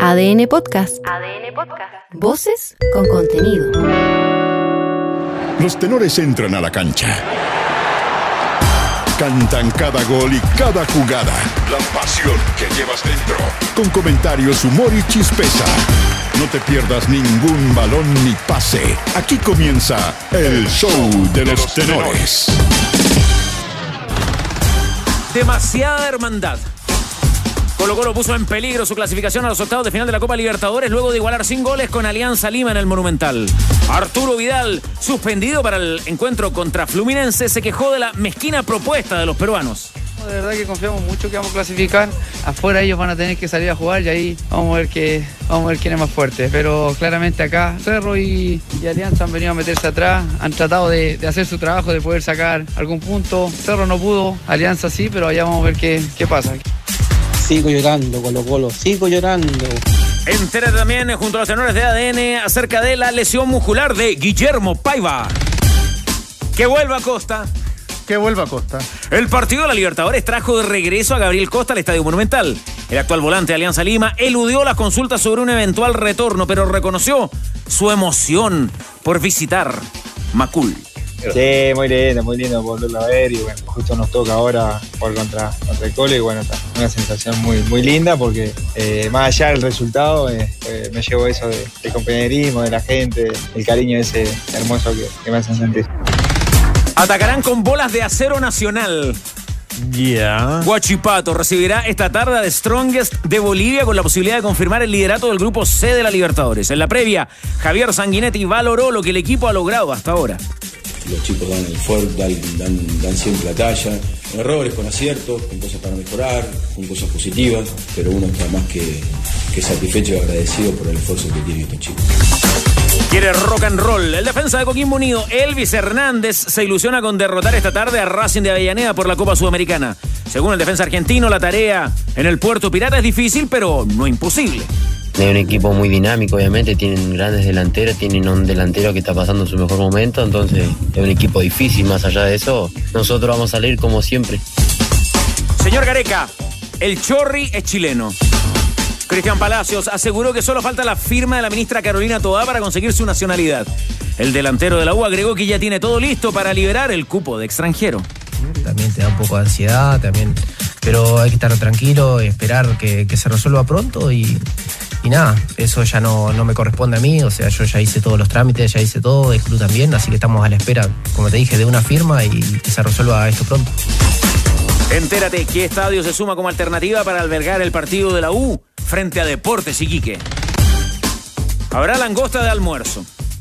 ADN Podcast. ADN Podcast. Voces con contenido. Los tenores entran a la cancha. Cantan cada gol y cada jugada. La pasión que llevas dentro. Con comentarios, humor y chispeza. No te pierdas ningún balón ni pase. Aquí comienza el show de los tenores. Demasiada hermandad. Colo-Colo puso en peligro su clasificación a los octavos de final de la Copa Libertadores luego de igualar sin goles con Alianza Lima en el Monumental. Arturo Vidal, suspendido para el encuentro contra Fluminense, se quejó de la mezquina propuesta de los peruanos. De verdad que confiamos mucho que vamos a clasificar. Afuera ellos van a tener que salir a jugar y ahí vamos a ver quién es más fuerte. Pero claramente acá Cerro y Alianza han venido a meterse atrás, han tratado de hacer su trabajo, de poder sacar algún punto. Cerro no pudo, Alianza sí, pero allá vamos a ver qué pasa. Sigo llorando, Colo-Colo, sigo llorando. Entérate también junto a los tenores de ADN acerca de la lesión muscular de Guillermo Paiva. Que vuelva Costa. Que vuelva Costa. El partido de la Libertadores trajo de regreso a Gabriel Costa al Estadio Monumental. El actual volante de Alianza Lima eludió las consultas sobre un eventual retorno, pero reconoció su emoción por visitar Macul. Sí, muy lindo volverlo a ver y bueno, justo nos toca ahora jugar contra el Colo y bueno, está una sensación muy linda porque más allá del resultado me llevo eso del compañerismo, de la gente, el cariño ese hermoso que me hacen sentir. Atacarán con bolas de acero nacional. Huachipato recibirá esta tarde a The Strongest de Bolivia con la posibilidad de confirmar el liderato del grupo C de la Libertadores. En la previa, Javier Sanguinetti valoró lo que el equipo ha logrado hasta ahora. Los chicos dan el esfuerzo, dan siempre la talla, con errores, con aciertos, con cosas para mejorar, con cosas positivas, pero uno está más que satisfecho y agradecido por el esfuerzo que tienen estos chicos. Quiere rock and roll. El defensa de Coquimbo Unido, Elvis Hernández, se ilusiona con derrotar esta tarde a Racing de Avellaneda por la Copa Sudamericana. Según el defensa argentino, la tarea en el Puerto Pirata es difícil, pero no imposible. Es un equipo muy dinámico, obviamente, tienen grandes delanteros, tienen un delantero que está pasando su mejor momento, entonces es un equipo difícil. Más allá de eso, nosotros vamos a salir como siempre. Señor Gareca, el Chorri es chileno. Cristian Palacios aseguró que solo falta la firma de la ministra Carolina Toá para conseguir su nacionalidad. El delantero de la U agregó que ya tiene todo listo para liberar el cupo de extranjero. También te da un poco de ansiedad, pero hay que estar tranquilo y esperar que se resuelva pronto y nada, eso ya no me corresponde a mí, o sea, yo ya hice todos los trámites, ya hice todo, el club también, así que estamos a la espera, como te dije, de una firma y que se resuelva esto pronto. Entérate qué estadio se suma como alternativa para albergar el partido de la U frente a Deportes Iquique. Habrá langosta de almuerzo.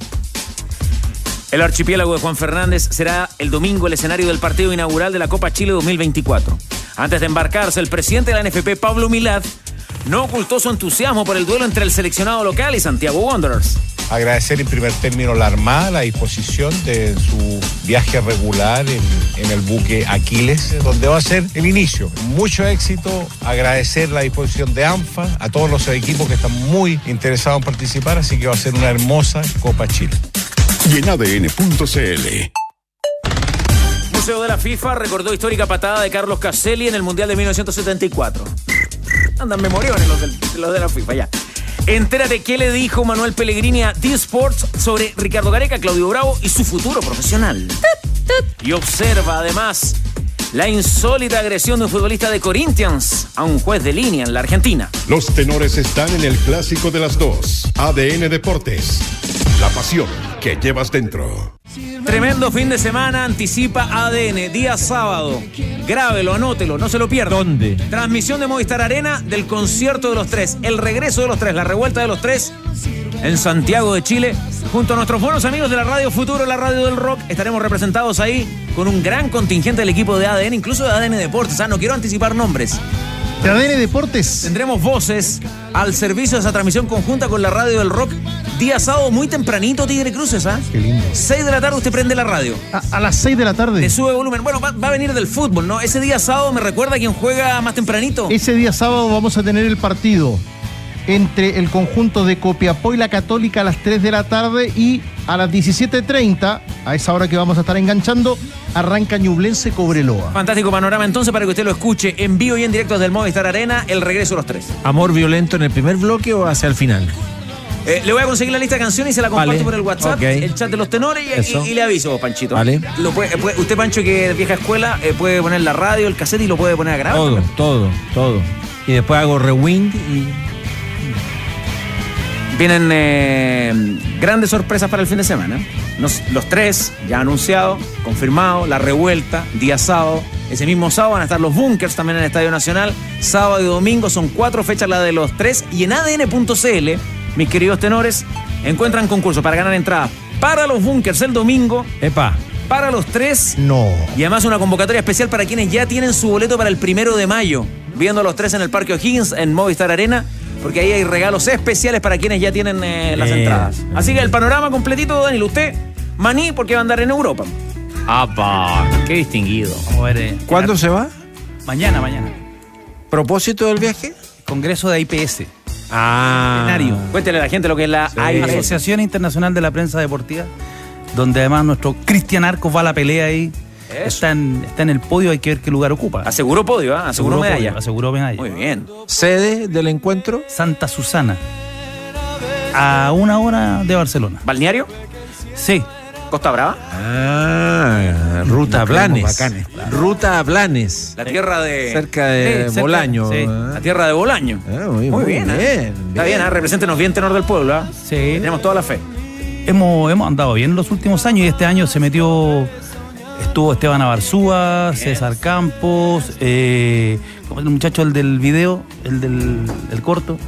El archipiélago de Juan Fernández será el domingo el escenario del partido inaugural de la Copa Chile 2024. Antes de embarcarse, el presidente de la NFP, Pablo Milad, no ocultó su entusiasmo por el duelo entre el seleccionado local y Santiago Wanderers. Agradecer en primer término la Armada, la disposición de su viaje regular en el buque Aquiles, donde va a ser el inicio. Mucho éxito, agradecer la disposición de ANFA, a todos los equipos que están muy interesados en participar, así que va a ser una hermosa Copa Chile. Y en ADN.cl. Museo de la FIFA recordó histórica patada de Carlos Caselli en el Mundial de 1974. Andan memoriones los de la FIFA, ya. Entérate qué le dijo Manuel Pellegrini a D-Sports sobre Ricardo Gareca, Claudio Bravo y su futuro profesional. Y observa además la insólita agresión de un futbolista de Corinthians a un juez de línea en la Argentina. Los tenores están en el clásico de las dos. ADN Deportes. La pasión que llevas dentro. Tremendo fin de semana anticipa ADN, día sábado. Grábelo, anótelo, no se lo pierda. ¿Dónde? Transmisión de Movistar Arena del concierto de los tres, el regreso de los tres, la revuelta de los tres en Santiago de Chile. Junto a nuestros buenos amigos de la Radio Futuro, la radio del rock, estaremos representados ahí con un gran contingente del equipo de ADN, incluso de ADN Deportes. No quiero anticipar nombres. De ADN Deportes. Tendremos voces al servicio de esa transmisión conjunta con la radio del rock. Día sábado muy tempranito, Tigre Cruces, ¿ah? Qué lindo. 6 de la tarde usted prende la radio. A las 6 de la tarde. Le sube volumen. Bueno, va a venir del fútbol, ¿no? Ese día sábado me recuerda quién juega más tempranito. Ese día sábado vamos a tener el partido entre el conjunto de Copiapó y la Católica a las 3 de la tarde y a las 17:30, a esa hora que vamos a estar enganchando, arranca Ñublense Cobreloa. Fantástico panorama entonces para que usted lo escuche en vivo y en directo desde el Movistar Arena, el regreso de los tres. ¿Amor violento en el primer bloque o hacia el final? Le voy a conseguir la lista de canciones y se la comparto por el WhatsApp, el chat de los tenores y le aviso, Panchito. Vale. Usted, Pancho, que es vieja escuela, puede poner la radio, el cassette y lo puede poner a grabar. Todo. Y después hago rewind y... Vienen grandes sorpresas para el fin de semana. Los tres ya anunciados, confirmado, la revuelta, día sábado. Ese mismo sábado van a estar los Bunkers también en el Estadio Nacional. Sábado y domingo son 4 fechas la de los tres. Y en ADN.cl, mis queridos tenores, encuentran concursos para ganar entradas para los Bunkers el domingo. Para los tres. No. Y además una convocatoria especial para quienes ya tienen su boleto para el 1 de mayo. Viendo a los tres en el Parque O'Higgins, en Movistar Arena. Porque ahí hay regalos especiales para quienes ya tienen las entradas. Así que el panorama completito, Danilo. Usted, maní, porque va a andar en Europa. Qué distinguido. ¿Cuándo se va? Mañana. ¿Propósito del viaje? Congreso de IPS. Cuéntele a la gente lo que es la Asociación Internacional de la Prensa Deportiva, donde además nuestro Cristian Arcos va a la pelea ahí. Está en el podio, hay que ver qué lugar ocupa. Aseguró podio, aseguró medalla. Aseguró medalla. Muy bien. ¿Sede del encuentro? Santa Susana. A 1 hora de Barcelona. ¿Balneario? Sí. ¿Costa Brava? Ruta a Blanes. Claro. Ruta a Blanes. La tierra de... Cerca de Bolaño. Sí. La tierra de Bolaño. Muy bien. Está bien, represéntenos bien, tenor del pueblo. Sí. Tenemos toda la fe. Hemos andado bien en los últimos años y este año se metió... Estuvo Esteban Abarzúa, César Campos, como el muchacho el del video, el del corto.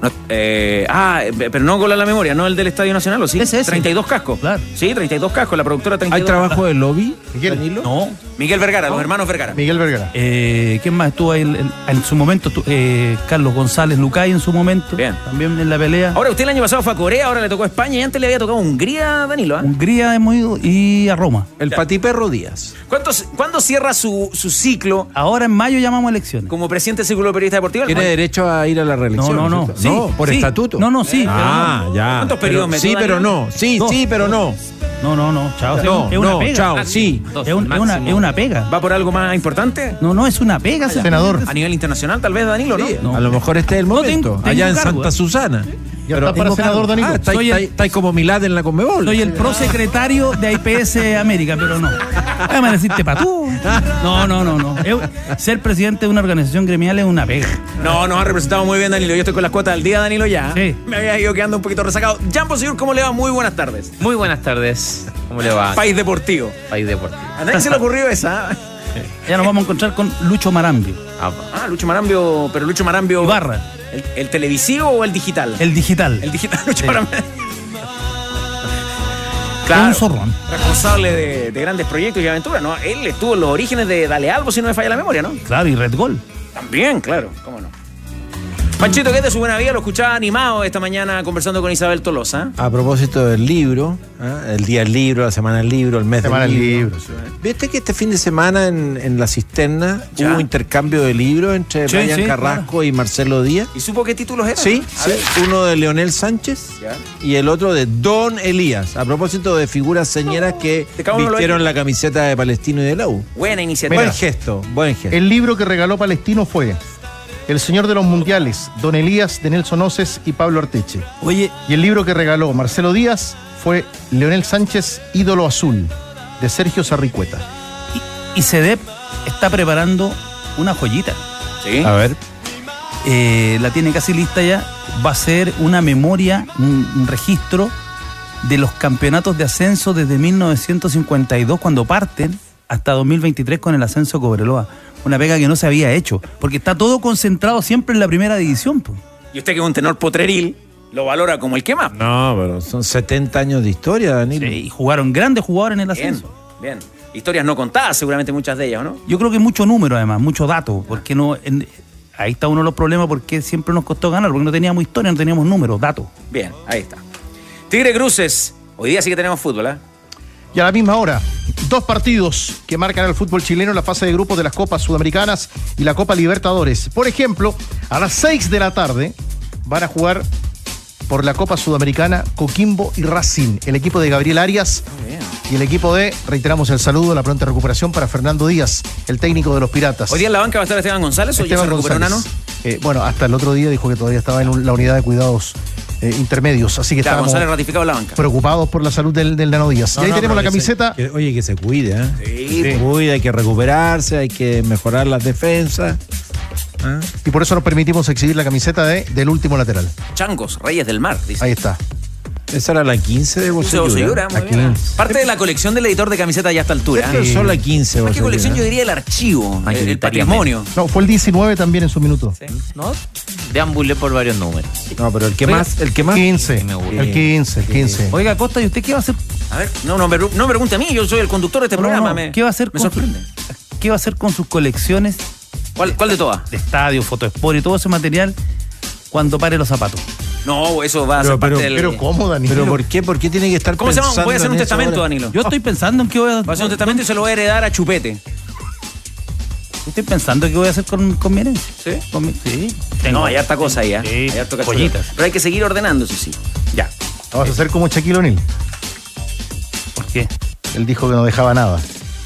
Pero no con la memoria, no el del Estadio Nacional, ¿o sí? Ese. 32 cascos. Claro. Sí, 32 cascos, la productora 32. ¿Hay trabajo de lobby, Danilo? No. Miguel Vergara, los hermanos Vergara. Miguel Vergara. ¿Quién más estuvo ahí en su momento? Carlos González Lucay en su momento. Bien. También en la pelea. Ahora, usted el año pasado fue a Corea, ahora le tocó a España y antes le había tocado a Hungría, Danilo. Hungría hemos ido y a Roma. El Patiperro Díaz. ¿Cuándo cierra su ciclo? Ahora en mayo llamamos elecciones. Como presidente del Círculo de Periodistas Deportivos. ¿Tiene derecho a ir a la reelección? No. Sí, por estatuto. Sí. Ya. ¿Cuántos periodos metió, Sí, Danilo? pero no. Sí, pero no. No, chao. No, es una pega. chao, sí. Es una pega. ¿Va por algo más importante? No, es una pega. Senador. A nivel internacional, tal vez, Danilo, ¿no? Sí, a lo mejor este es el momento. tengo allá en cargo, Santa Susana. Ya está para senador, Danilo. Está como Milad en la Conmebol. Soy el prosecretario de IPS América, pero no. Déjame decirte patú. No. Ser presidente de una organización gremial es una pega. No, nos ha representado muy bien, Danilo. Yo estoy con las cuotas del día, Danilo, ya. Sí. Me había ido quedando un poquito rezagado. Jampo, señor, ¿cómo le va? Muy buenas tardes. Muy buenas tardes. ¿Cómo le va? País Deportivo. País Deportivo. A nadie se le ocurrió esa. Ya nos vamos a encontrar con Lucho Marambio. Lucho Marambio, pero Lucho Marambio... Ibarra. ¿El televisivo o el digital? El digital. El digital, Lucho Marambio. Claro, un zorrón. Responsable de grandes proyectos y aventuras, ¿no? Él estuvo en los orígenes de Dale Albo, si no me falla la memoria, ¿no? Claro, y Red Gol. También, claro, cómo no. Panchito, ¿qué es de su buena vida? Lo escuchaba animado esta mañana conversando con Isabel Tolosa. A propósito del libro, el día del libro, la semana del libro, el mes del libro. Sí. ¿Viste que este fin de semana en La Cisterna hubo intercambio de libros entre Brian Carrasco y Marcelo Díaz? ¿Y supo qué títulos eran? Sí. Uno de Leonel Sánchez y el otro de Don Elías. A propósito de figuras señeras que vistieron la camiseta de Palestino y de la U. Buena iniciativa. Buen gesto. El libro que regaló Palestino fue El Señor de los Mundiales, Don Elías, de Nelson Oces y Pablo Arteche. Oye. Y el libro que regaló Marcelo Díaz fue Leonel Sánchez, Ídolo Azul, de Sergio Sarricueta. Y CEDEP está preparando una joyita. Sí. A ver. La tiene casi lista ya. Va a ser una memoria, un registro de los campeonatos de ascenso desde 1952, cuando parten, hasta 2023 con el ascenso Cobreloa. Una pega que no se había hecho, porque está todo concentrado siempre en la primera división. Po. Y usted, que es un tenor potreril, lo valora como el que más. No, pero son 70 años de historia, Danilo. Sí, y jugaron grandes jugadores en el ascenso. Bien. Historias no contadas, seguramente muchas de ellas, ¿no? Yo creo que mucho número, además, mucho dato, porque no... ahí está uno de los problemas, porque siempre nos costó ganar, porque no teníamos historia, no teníamos números, datos. Bien, ahí está. Tigre Cruces, hoy día sí que tenemos fútbol, ¿eh? Y a la misma hora, 2 partidos que marcan al fútbol chileno en la fase de grupos de las Copas Sudamericanas y la Copa Libertadores. Por ejemplo, a las 6 de la tarde van a jugar por la Copa Sudamericana, Coquimbo y Racing. El equipo de Gabriel Arias y el equipo de, reiteramos el saludo, la pronta recuperación para Fernando Díaz, el técnico de los Piratas. ¿Hoy día en la banca va a estar Esteban González o ya se recuperó Nano? Bueno, hasta el otro día dijo que todavía estaba en la unidad de cuidados intermedios, así que estábamos González ratificado en la banca. Preocupados por la salud del Nano Díaz. Y ahí tenemos la camiseta. Oye, que se cuide, Sí. Se cuide, hay que recuperarse, hay que mejorar las defensas. Y por eso nos permitimos exhibir la camiseta del último lateral. Changos, Reyes del Mar, dice. Ahí está. Esa era la 15 de Bocellura. Parte de la colección del editor de camisetas ya a esta altura. Son la 15. ¿Qué colección? Yo diría el archivo, el patrimonio. No, fue el 19 también en su minuto. ¿Sí? ¿No? Deambulé por varios números. No, pero el que más. 15. El 15. Oiga, Costa, ¿y usted qué va a hacer? A ver, no me pregunte a mí, yo soy el conductor de este programa. ¿Qué va a hacer? Me sorprende. ¿Qué va a hacer con sus colecciones? ¿Cuál de todas? De estadio, Fotosport y todo ese material cuando pare los zapatos. No, eso va a ser parte del... Pero ¿cómo, Danilo? ¿Pero por qué? ¿Por qué tiene que estar ¿Cómo se llama? Voy a hacer un testamento, ahora? Danilo. Yo estoy pensando en qué voy a... Voy a hacer un testamento y se lo voy a heredar a Chupete. Estoy pensando en qué voy a hacer con mi herencia. ¿Sí? Sí. No, hay harta cosa ahí, ¿eh? Sí, hay harto pollitas. Pero hay que seguir ordenando, eso sí. Ya. Vamos a hacer como Shaquille O'Neal. ¿Por qué? Él dijo que no dejaba nada.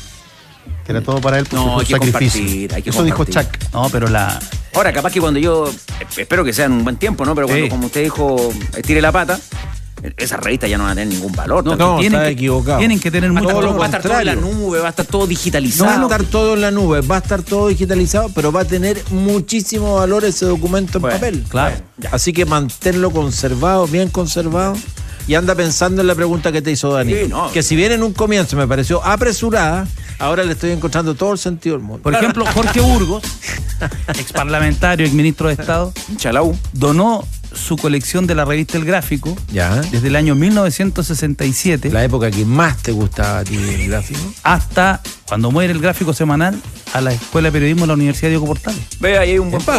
Que era todo para él, pues no, hay que sacrificio. Hay que eso dijo Chuck. No, pero Ahora, capaz que cuando yo... Espero que sea en un buen tiempo, ¿no? Pero cuando, como usted dijo, estire la pata... Esas revistas ya no van a tener ningún valor. No, está equivocado. Tienen que tener mucho valor. Va a estar todo en la nube, va a estar todo digitalizado. No va a estar todo en la nube, va a estar todo digitalizado, pero va a tener muchísimo valor ese documento en papel. Claro. Así que manténlo conservado, bien conservado. Y anda pensando en la pregunta que te hizo Dani. Sí, no. Que si bien en un comienzo me pareció apresurada, ahora le estoy encontrando todo el sentido del mundo. Por ejemplo, Jorge Burgos, ex parlamentario, ex ministro de Estado, donó su colección de la revista El Gráfico desde el año 1967. La época que más te gustaba a ti el gráfico. Hasta cuando muere El Gráfico semanal a la Escuela de Periodismo de la Universidad Diego Portales. Ve, ahí hay un buen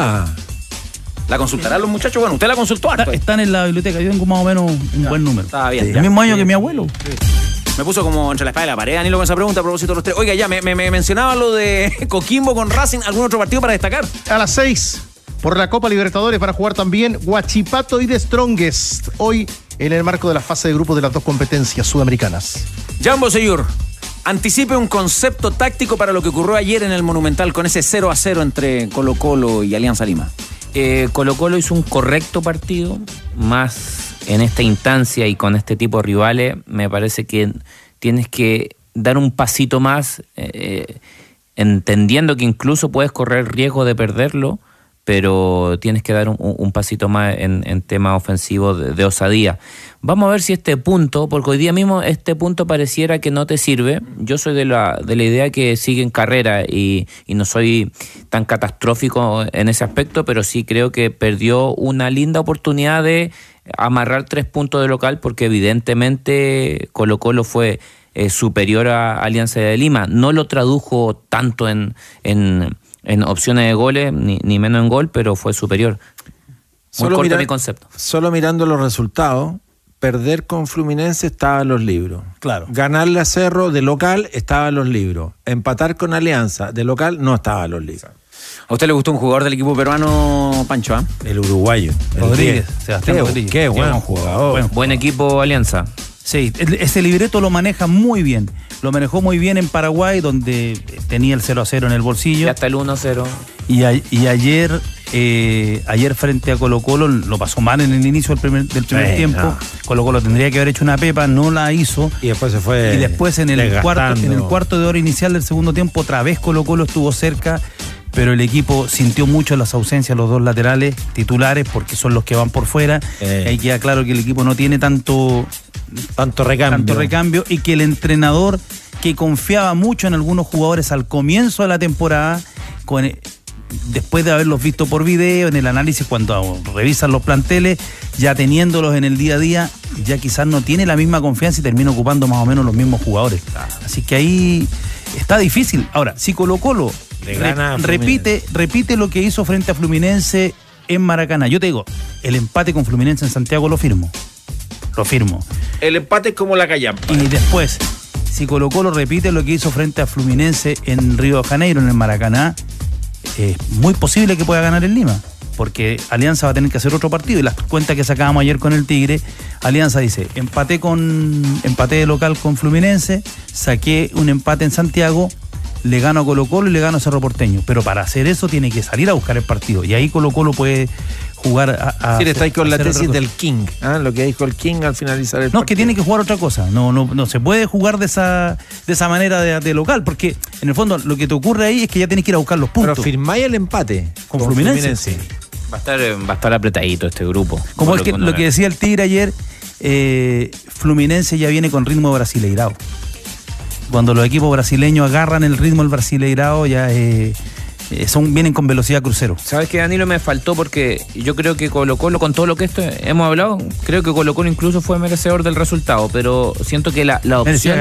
¿La consultarán los muchachos? Bueno, usted la consultó harto. Están en la biblioteca, yo tengo más o menos un buen número. Está bien. El mismo año que mi abuelo. Me puso como entre la espada y la pared, Danilo, con esa pregunta a propósito de los tres. Oiga, ya, me mencionaba lo de Coquimbo con Racing. ¿Algún otro partido para destacar? A las 6, por la Copa Libertadores, van a jugar también Huachipato y The Strongest. Hoy, en el marco de la fase de grupos de las dos competencias sudamericanas. Jambo Seyur, anticipe un concepto táctico para lo que ocurrió ayer en el Monumental con ese 0-0 entre Colo-Colo y Alianza Lima. Colo-Colo hizo un correcto partido, más en esta instancia y con este tipo de rivales. Me parece que tienes que dar un pasito más, entendiendo que incluso puedes correr riesgo de perderlo, pero tienes que dar un pasito más en tema ofensivo de osadía. Vamos a ver si este punto, porque hoy día mismo este punto pareciera que no te sirve. Yo soy de la idea que sigue en carrera y no soy tan catastrófico en ese aspecto, pero sí creo que perdió una linda oportunidad de amarrar 3 puntos de local, porque evidentemente Colo-Colo fue superior a Alianza de Lima. No lo tradujo tanto en opciones de goles, ni menos en gol, pero fue superior. Muy corto mi concepto. Solo mirando los resultados, perder con Fluminense estaba en los libros. Claro. Ganarle a Cerro de local estaba en los libros. Empatar con Alianza de local no estaba en los libros. ¿A usted le gustó un jugador del equipo peruano, Pancho? El uruguayo. Rodríguez. Sebastián Rodríguez. Qué buen jugador. Buen equipo Alianza. Sí, ese libreto lo maneja muy bien. Lo manejó muy bien en Paraguay, donde tenía el 0-0 en el bolsillo. Y hasta el 1-0. Y ayer frente a Colo-Colo lo pasó mal en el inicio del primer tiempo. No. Colo-Colo tendría que haber hecho una pepa, no la hizo. Y después se fue. Y después en el cuarto de hora inicial del segundo tiempo, otra vez Colo-Colo estuvo cerca, pero el equipo sintió mucho las ausencias, los dos laterales titulares, porque son los que van por fuera. Ahí queda claro que el equipo no tiene tanto recambio, y que el entrenador, que confiaba mucho en algunos jugadores al comienzo de la temporada, después de haberlos visto por video, en el análisis, cuando revisan los planteles, ya teniéndolos en el día a día, ya quizás no tiene la misma confianza y termina ocupando más o menos los mismos jugadores. Así que ahí está difícil. Ahora, si Colo-Colo repite lo que hizo frente a Fluminense en Maracaná, yo te digo, el empate con Fluminense en Santiago lo firmo. El empate es como la callampa. Y después, si Colo-Colo repite lo que hizo frente a Fluminense en Río de Janeiro, en el Maracaná, es muy posible que pueda ganar en Lima. porque Alianza va a tener que hacer otro partido, y las cuentas que sacábamos ayer con el Tigre, Alianza dice, empate de local con Fluminense, saqué un empate en Santiago, le gano a Colo-Colo y le gano a Cerro Porteño, pero para hacer eso tiene que salir a buscar el partido, y ahí Colo-Colo puede jugar sí, está ahí con la tesis del King, lo que dijo el King al finalizar el partido. No, que tiene que jugar otra cosa, no se puede jugar de esa manera de local, porque en el fondo lo que te ocurre ahí es que ya tienes que ir a buscar los puntos. Pero firmáis el empate con Fluminense. Va a estar apretadito este grupo. Como lo que decía el Tigre ayer, Fluminense ya viene con ritmo brasileirao. Cuando los equipos brasileños agarran el ritmo del brasileirao, ya vienen con velocidad crucero. ¿Sabes qué, Danilo? Me faltó, porque yo creo que Colo-Colo, con todo lo que hemos hablado, creo que Colo-Colo incluso fue merecedor del resultado, pero siento que las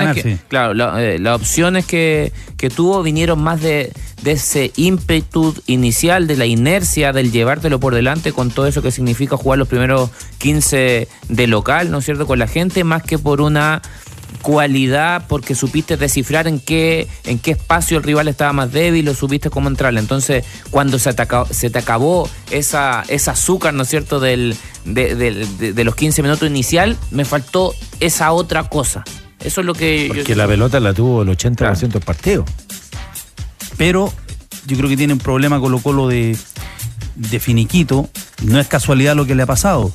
opciones que tuvo vinieron más de ese ímpetu inicial, de la inercia, del llevártelo por delante, con todo eso que significa jugar los primeros 15 de local, ¿no es cierto?, con la gente, más que por una cualidad, porque supiste descifrar en qué espacio el rival estaba más débil, o supiste cómo entrarle. Entonces, cuando se te acabó esa azúcar, ¿no es cierto?, de los 15 minutos inicial, me faltó esa otra cosa. Eso es lo que... Porque la pelota la tuvo el 80% del partido. Pero yo creo que tiene un problema Colo-Colo de finiquito. No es casualidad lo que le ha pasado.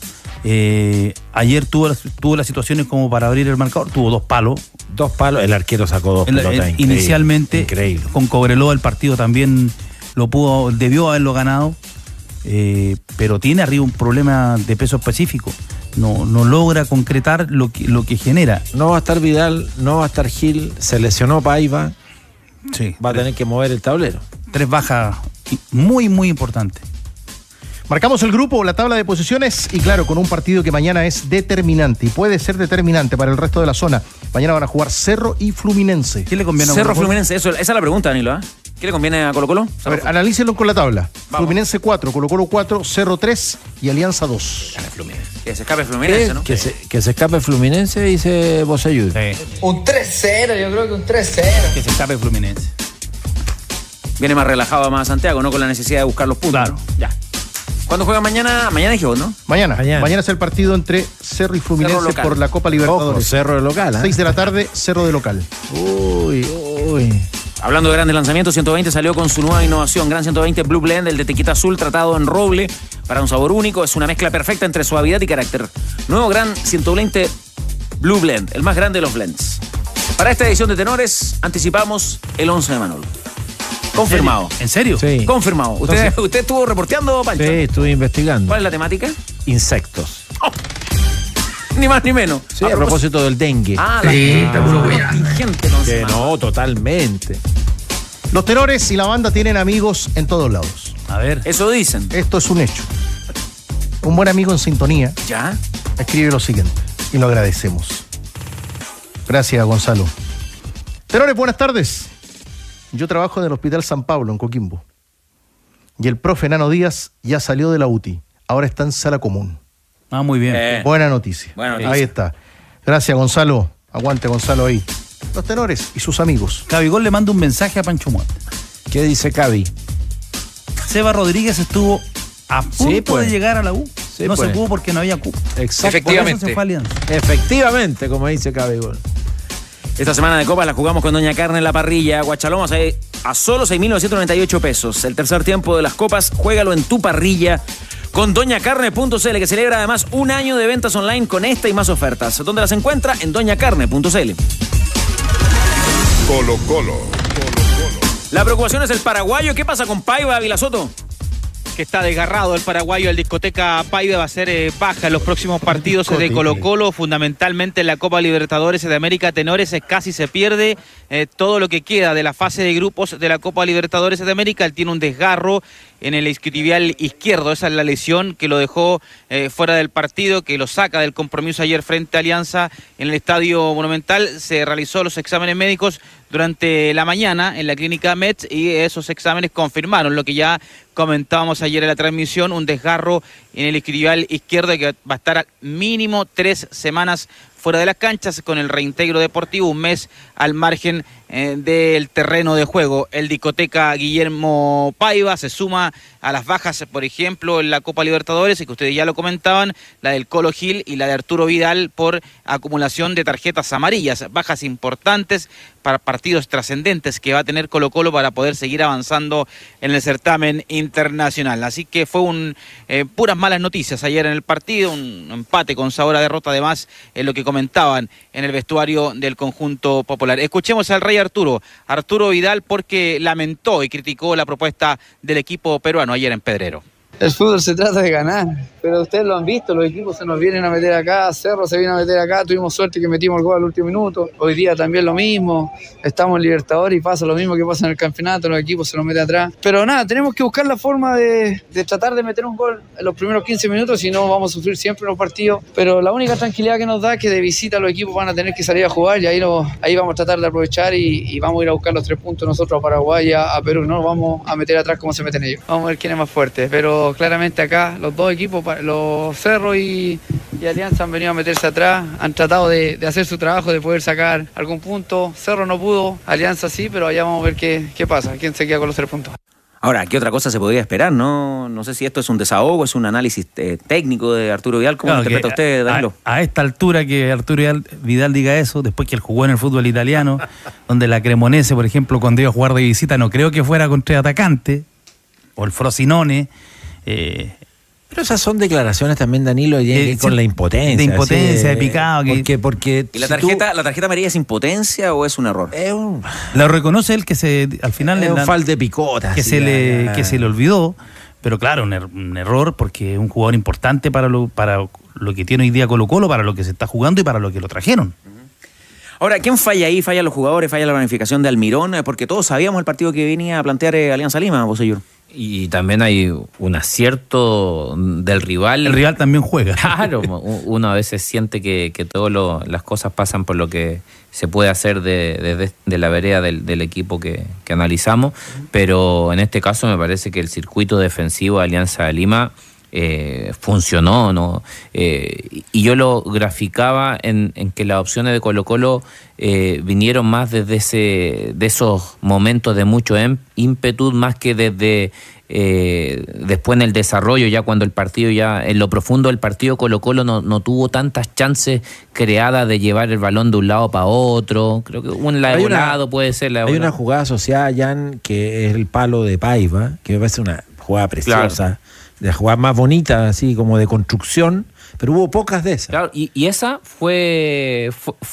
Ayer tuvo las situaciones como para abrir el marcador, tuvo dos palos, el arquero sacó dos pelotas inicialmente, increíble. Con Cobreloa el partido también debió haberlo ganado, pero tiene arriba un problema de peso específico, no logra concretar lo que genera. No va a estar Vidal, no va a estar Gil, se lesionó Paiva, sí, va a tener que mover el tablero. 3 bajas muy muy importantes. Marcamos el grupo, la tabla de posiciones, y claro, con un partido que mañana es determinante y puede ser determinante para el resto de la zona. Mañana van a jugar Cerro y Fluminense. ¿Qué le conviene a Cerro, Fluminense? Esa es la pregunta, Danilo. ¿Qué le conviene a Colo-Colo? A ver, analícenlo con la tabla. Vamos. Fluminense 4, Colo-Colo 4, Cerro 3 y Alianza 2. Que se escape Fluminense, ¿no? Que se escape Fluminense, dice Bosayud. Sí. Un 3-0, yo creo que un 3-0. Que se escape Fluminense. Viene más relajado más Santiago, ¿no? Con la necesidad de buscar los puntos. Claro. Ya. ¿Cuándo juega mañana? Mañana dijimos, ¿no? Mañana es el partido entre Cerro y Fluminense por la Copa Libertadores. Ojo, Cerro de local, 6 de la tarde, Cerro de local. Uy. Hablando de grandes lanzamientos, 120 salió con su nueva innovación. Gran 120 Blue Blend, el de tequita azul tratado en roble para un sabor único. Es una mezcla perfecta entre suavidad y carácter. Nuevo Gran 120 Blue Blend, el más grande de los blends. Para esta edición de Tenores, anticipamos el 11 de Manolo. Confirmado. ¿En serio? Sí. Confirmado. ¿Usted estuvo reporteando, Pancho? Sí, estuve investigando. ¿Cuál es la temática? Insectos. Oh. Ni más ni menos. Sí, a propósito del dengue. Contingente. No, totalmente. Los Tenores y la banda tienen amigos en todos lados. A ver. Eso dicen. Esto es un hecho. Un buen amigo en sintonía ¿ya? Escribe lo siguiente, y lo agradecemos. Gracias, Gonzalo. Tenores, buenas tardes. Yo trabajo en el Hospital San Pablo, en Coquimbo. Y el profe Nano Díaz ya salió de la UTI. Ahora está en sala común. Ah, muy bien. Buena noticia. Ahí está. Gracias, Gonzalo. Aguante, Gonzalo, ahí. Los Tenores y sus amigos. Cabigol le manda un mensaje a Pancho Muat. ¿Qué dice Cabi? Seba Rodríguez estuvo a punto de llegar a la U. Sí, no se pudo porque no había cupo. Efectivamente. Efectivamente, como dice Cabigol. Esta semana de Copas la jugamos con Doña Carne en la parrilla. Guachalomas a solo 6.998 pesos. El tercer tiempo de las Copas, juégalo en tu parrilla con doñacarne.cl, que celebra además un año de ventas online con esta y más ofertas. ¿Dónde las encuentra? En doñacarne.cl. Colo-Colo. La preocupación es el paraguayo. ¿Qué pasa con Paiva, Vilasoto? Que está desgarrado el paraguayo. El discoteca Paiva va a ser baja en los próximos partidos de Colo-Colo, fundamentalmente en la Copa Libertadores de América. Tenores casi se pierde todo lo que queda de la fase de grupos de la Copa Libertadores de América. Él tiene un desgarro en el isquiotibial izquierdo. Esa es la lesión que lo dejó fuera del partido, que lo saca del compromiso ayer frente a Alianza en el Estadio Monumental. Se realizó los exámenes médicos durante la mañana en la clínica Metz y esos exámenes confirmaron lo que ya comentábamos ayer en la transmisión, un desgarro en el isquiotibial izquierdo que va a estar mínimo 3 semanas fuera de las canchas con el reintegro deportivo, un mes al margen del terreno de juego. El discoteca Guillermo Paiva se suma a las bajas, por ejemplo, en la Copa Libertadores, que ustedes ya lo comentaban, la del Colo Gil y la de Arturo Vidal por acumulación de tarjetas amarillas. Bajas importantes para partidos trascendentes que va a tener Colo-Colo para poder seguir avanzando en el certamen internacional. Así que fue puras malas noticias ayer en el partido, un empate con sabor a derrota, además en lo que comentaban en el vestuario del conjunto popular. Escuchemos al Rey Arturo Vidal, porque lamentó y criticó la propuesta del equipo peruano ayer en Pedrero. El fútbol se trata de ganar, pero ustedes lo han visto, los equipos se nos vienen a meter acá, Cerro se viene a meter acá, tuvimos suerte que metimos el gol al último minuto, hoy día también lo mismo, estamos en Libertadores y pasa lo mismo que pasa en el campeonato, los equipos se nos meten atrás, pero nada, tenemos que buscar la forma de tratar de meter un gol en los primeros 15 minutos, si no vamos a sufrir siempre los partidos, pero la única tranquilidad que nos da es que de visita los equipos van a tener que salir a jugar y ahí vamos a tratar de aprovechar y vamos a ir a buscar los 3 puntos nosotros a Paraguay y a Perú, no vamos a meter atrás como se meten ellos, vamos a ver quién es más fuerte, pero claramente acá los dos equipos, los Cerro y Alianza han venido a meterse atrás, han tratado de hacer su trabajo, de poder sacar algún punto. Cerro no pudo, Alianza sí, pero allá vamos a ver qué pasa, quién se queda con los 3 puntos. Ahora, ¿qué otra cosa se podría esperar? No sé si esto es un desahogo, es un análisis técnico de Arturo Vidal. ¿Cómo interpreta usted, Danilo? A esta altura que Arturo Vidal diga eso, después que él jugó en el fútbol italiano, donde la Cremonese, por ejemplo, cuando iba a jugar de visita, no creo que fuera contra atacante, o el Frosinone. Pero esas son declaraciones también, Danilo, con la impotencia. De impotencia, de picado. Porque ¿Y la tarjeta amarilla es impotencia o es un error? Lo reconoce él, que al final es un fal de picota. Que se le olvidó, pero claro, un error, porque es un jugador importante para lo que tiene hoy día Colo-Colo, para lo que se está jugando y para lo que lo trajeron. Ahora, ¿quién falla ahí? ¿Fallan los jugadores? ¿Falla la planificación de Almirón? Porque todos sabíamos el partido que venía a plantear Alianza Lima, Bosellur. Y también hay un acierto del rival. El rival también juega. Claro, uno a veces siente que todas las cosas pasan por lo que se puede hacer de la vereda del equipo que analizamos, pero en este caso me parece que el circuito defensivo de Alianza Lima funcionó, ¿no? Y yo lo graficaba en que las opciones de Colo-Colo vinieron más desde esos momentos de mucho ímpetu, más que desde después en el desarrollo, ya cuando el partido, ya en lo profundo del partido, Colo-Colo no tuvo tantas chances creadas de llevar el balón de un lado para otro. Creo que un volado puede ser. Hay una jugada asociada, Jan, que es el palo de Paiva, que me parece una jugada preciosa. Claro. De la jugada más bonita, así como de construcción, pero hubo pocas de esas. Claro, y esa fue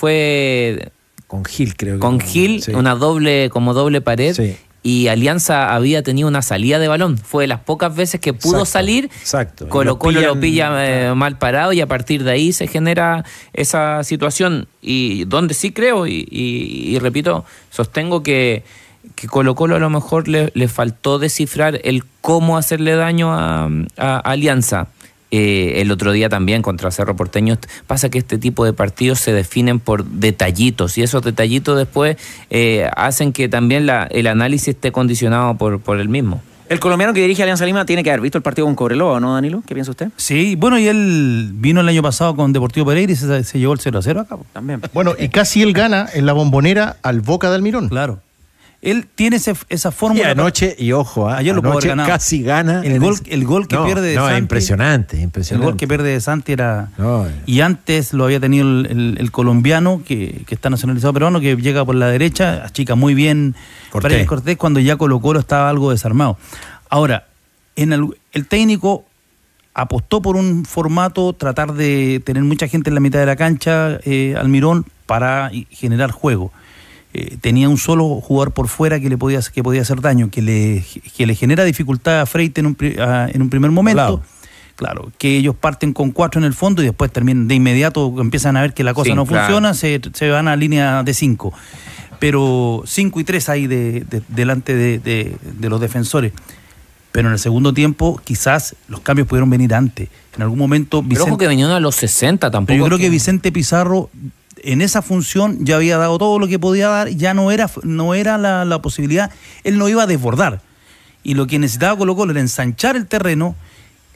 con Gil, creo que. Con Gil, sí. Una doble pared. Sí. Y Alianza había tenido una salida de balón. Fue de las pocas veces que pudo salir. Exacto. Colo-Colo lo pilla mal parado y a partir de ahí se genera esa situación. Y donde sí creo, y repito, sostengo que Colo-Colo a lo mejor le faltó descifrar el cómo hacerle daño a Alianza. El otro día también contra Cerro Porteño pasa que este tipo de partidos se definen por detallitos y esos detallitos después hacen que también el análisis esté condicionado por el mismo. El colombiano que dirige Alianza Lima tiene que haber visto el partido con Cobreloa, ¿no, Danilo? ¿Qué piensa usted? Sí, bueno, y él vino el año pasado con Deportivo Pereira y se llevó el 0-0 acá. También. Bueno, y casi él gana en la Bombonera al Boca de Almirón. Claro. Él tiene esa fórmula. Y anoche, y ojo, ayer lo pudo haber ganado. Casi gana. El gol que pierde de Santi. Impresionante. El gol que pierde de Santi era. Y antes lo había tenido el colombiano, que está nacionalizado peruano, que llega por la derecha, achica muy bien Cortés, cuando ya Colo-Colo estaba algo desarmado. Ahora, el técnico apostó por un formato, tratar de tener mucha gente en la mitad de la cancha, Almirón, para generar juego. Tenía un solo jugador por fuera que podía hacer daño, que le genera dificultad a Freite en un primer momento. Claro, que ellos parten con 4 en el fondo y después terminan de inmediato, empiezan a ver que la cosa no funciona, se van a línea de 5. Pero 5 y 3 ahí delante de los defensores. Pero en el segundo tiempo quizás los cambios pudieron venir antes. En algún momento Pero ojo que vinieron a los 60 tampoco. Pero yo creo que Vicente Pizarro en esa función ya había dado todo lo que podía dar, ya no era la posibilidad, él no iba a desbordar. Y lo que necesitaba Colo-Colo era ensanchar el terreno,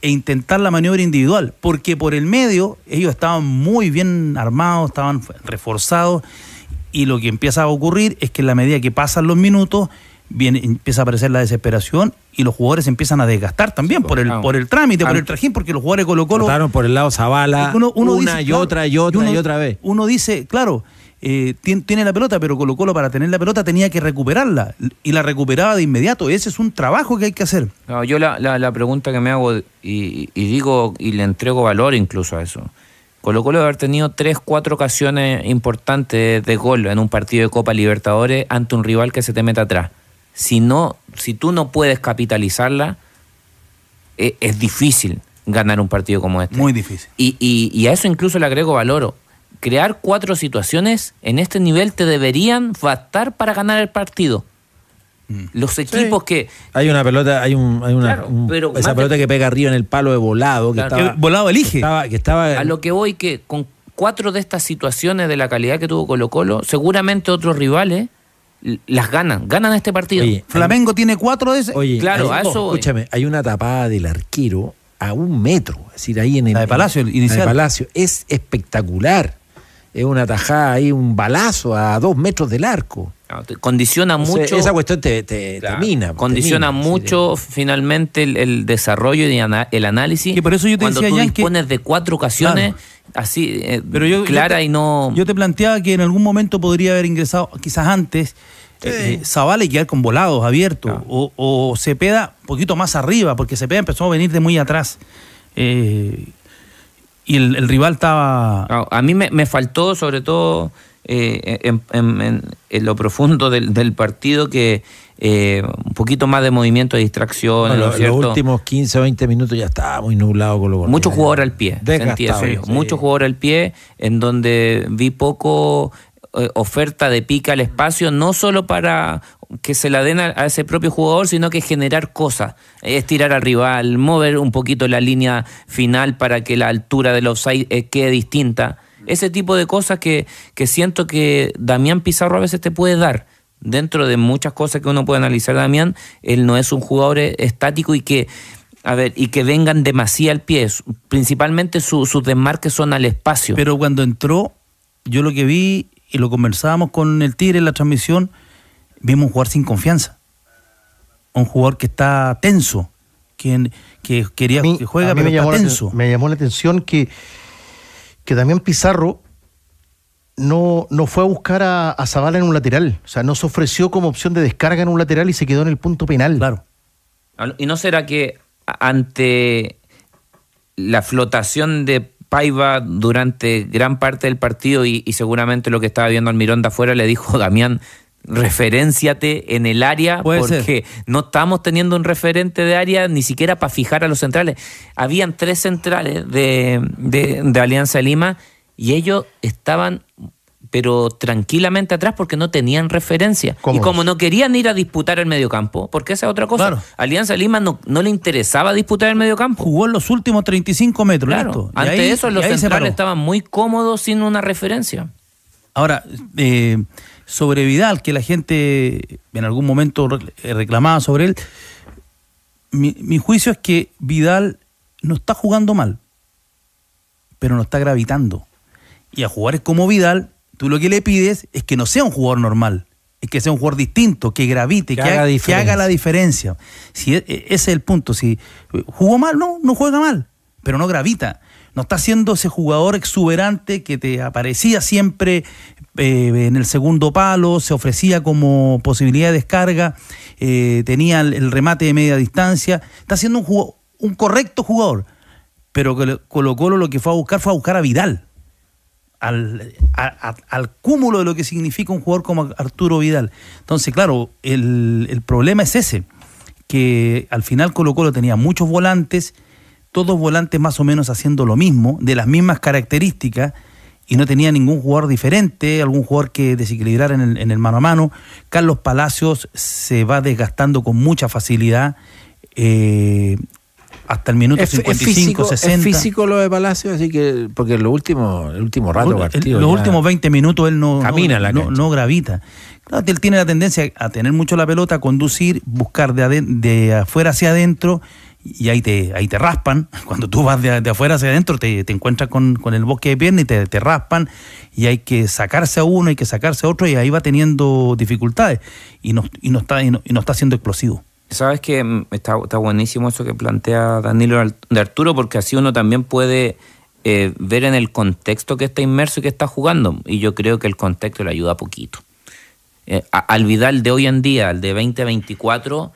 e intentar la maniobra individual, porque por el medio ellos estaban muy bien armados, estaban reforzados, y lo que empieza a ocurrir es que en la medida que pasan los minutos empieza a aparecer la desesperación y los jugadores empiezan a desgastar también por el trámite, por el trajín, porque los jugadores de Colo-Colo trataron por el lado Zavala una y otra vez. Uno dice, claro, tiene la pelota, pero Colo-Colo para tener la pelota tenía que recuperarla y la recuperaba de inmediato. Ese es un trabajo que hay que hacer. No, yo la pregunta que me hago y digo y le entrego valor incluso a eso. Colo-Colo debe haber tenido 3-4 ocasiones importantes de gol en un partido de Copa Libertadores ante un rival que se te mete atrás. Si tú no puedes capitalizarla, es difícil ganar un partido como este. Muy difícil. Y a eso incluso le agrego valor. Crear 4 situaciones en este nivel te deberían bastar para ganar el partido. Los equipos que... Hay una pelota, esa pelota que pega arriba en el palo de Volado. Volado elige. Que estaba a lo que voy, que con 4 de estas situaciones de la calidad que tuvo Colo-Colo, seguramente otros rivales las ganan este partido. Oye, Flamengo tiene 4 de esas. Oye, claro, escúchame, hay una tapada del arquero a 1 metro, es decir, ahí en el... La de Palacio, el inicial. La de Palacio, es espectacular. Es una tajada ahí, un balazo a 2 metros del arco. Condiciona mucho. Esa cuestión te mina. Condiciona mucho finalmente el desarrollo y el análisis. Que por eso yo te cuando decía, tú dispones de 4 ocasiones así, clara y no... Yo te planteaba que en algún momento podría haber ingresado, quizás antes, Zavala y quedar con volados abiertos. O Cepeda un poquito más arriba, porque Cepeda empezó a venir de muy atrás. Y el rival estaba... A mí me faltó, sobre todo en lo profundo del partido, que un poquito más de movimiento de distracción. Los últimos 15 o 20 minutos ya estaba muy nublado con los... Mucho jugador al pie, sentí eso yo. Mucho jugador al pie, en donde vi poco oferta de pica al espacio, no solo para que se la den a ese propio jugador, sino que generar cosas, estirar al rival, mover un poquito la línea final para que la altura del offside quede distinta. Ese tipo de cosas que siento que Damián Pizarro a veces te puede dar. Dentro de muchas cosas que uno puede analizar, Damián, él no es un jugador estático y que vengan demasiado al pie. Principalmente sus desmarques son al espacio. Pero cuando entró, yo lo que vi, y lo conversábamos con el Tigre en la transmisión, vimos un jugador sin confianza. Un jugador que está tenso, que juega, pero está tenso. Me llamó la atención que Damián Pizarro no fue a buscar a Zavala en un lateral. O sea, no se ofreció como opción de descarga en un lateral y se quedó en el punto penal. Claro. ¿Y no será que ante la flotación de Paiva durante gran parte del partido y seguramente lo que estaba viendo Almirón de afuera, le dijo Damián, referénciate en el área, porque no estamos teniendo un referente de área ni siquiera para fijar a los centrales? Habían 3 centrales de Alianza Lima y ellos estaban pero tranquilamente atrás porque no tenían referencia. Y como no querían ir a disputar el mediocampo, porque esa es otra cosa. Claro. Alianza Lima no le interesaba disputar el mediocampo. Jugó en los últimos 35 metros. Claro. Listo. Ante eso los centrales estaban muy cómodos sin una referencia. Ahora, sobre Vidal, que la gente en algún momento reclamaba sobre él, mi juicio es que Vidal no está jugando mal, pero no está gravitando. Y a jugadores como Vidal, tú lo que le pides es que no sea un jugador normal, es que sea un jugador distinto, que gravite, que haga la diferencia. Ese es el punto. Si jugó mal, no juega mal, pero no gravita. No está siendo ese jugador exuberante que te aparecía siempre en el segundo palo, se ofrecía como posibilidad de descarga, tenía el remate de media distancia. Está siendo un correcto jugador, pero Colo-Colo lo que fue a buscar a Vidal. Al cúmulo de lo que significa un jugador como Arturo Vidal. Entonces, claro, el problema es ese, que al final Colo-Colo tenía muchos volantes, todos volantes más o menos haciendo lo mismo, de las mismas características, y no tenía ningún jugador diferente, algún jugador que desequilibrara en el mano a mano. Carlos Palacios se va desgastando con mucha facilidad, hasta el minuto 55, 60. Es físico lo de Palacios, así que, porque el último rato partido. Los últimos 20 minutos él no gravita. Claro, él tiene la tendencia a tener mucho la pelota, a conducir, buscar de afuera hacia adentro, y ahí te raspan. Cuando tú vas de afuera hacia adentro te encuentras con el bosque de pierna y te raspan, y hay que sacarse a uno, hay que sacarse a otro, y ahí va teniendo dificultades y no está siendo explosivo. Sabes que está buenísimo eso que plantea Danilo de Arturo, porque así uno también puede ver en el contexto que está inmerso y que está jugando, y yo creo que el contexto le ayuda poquito. Al Vidal de hoy en día, al de 2024,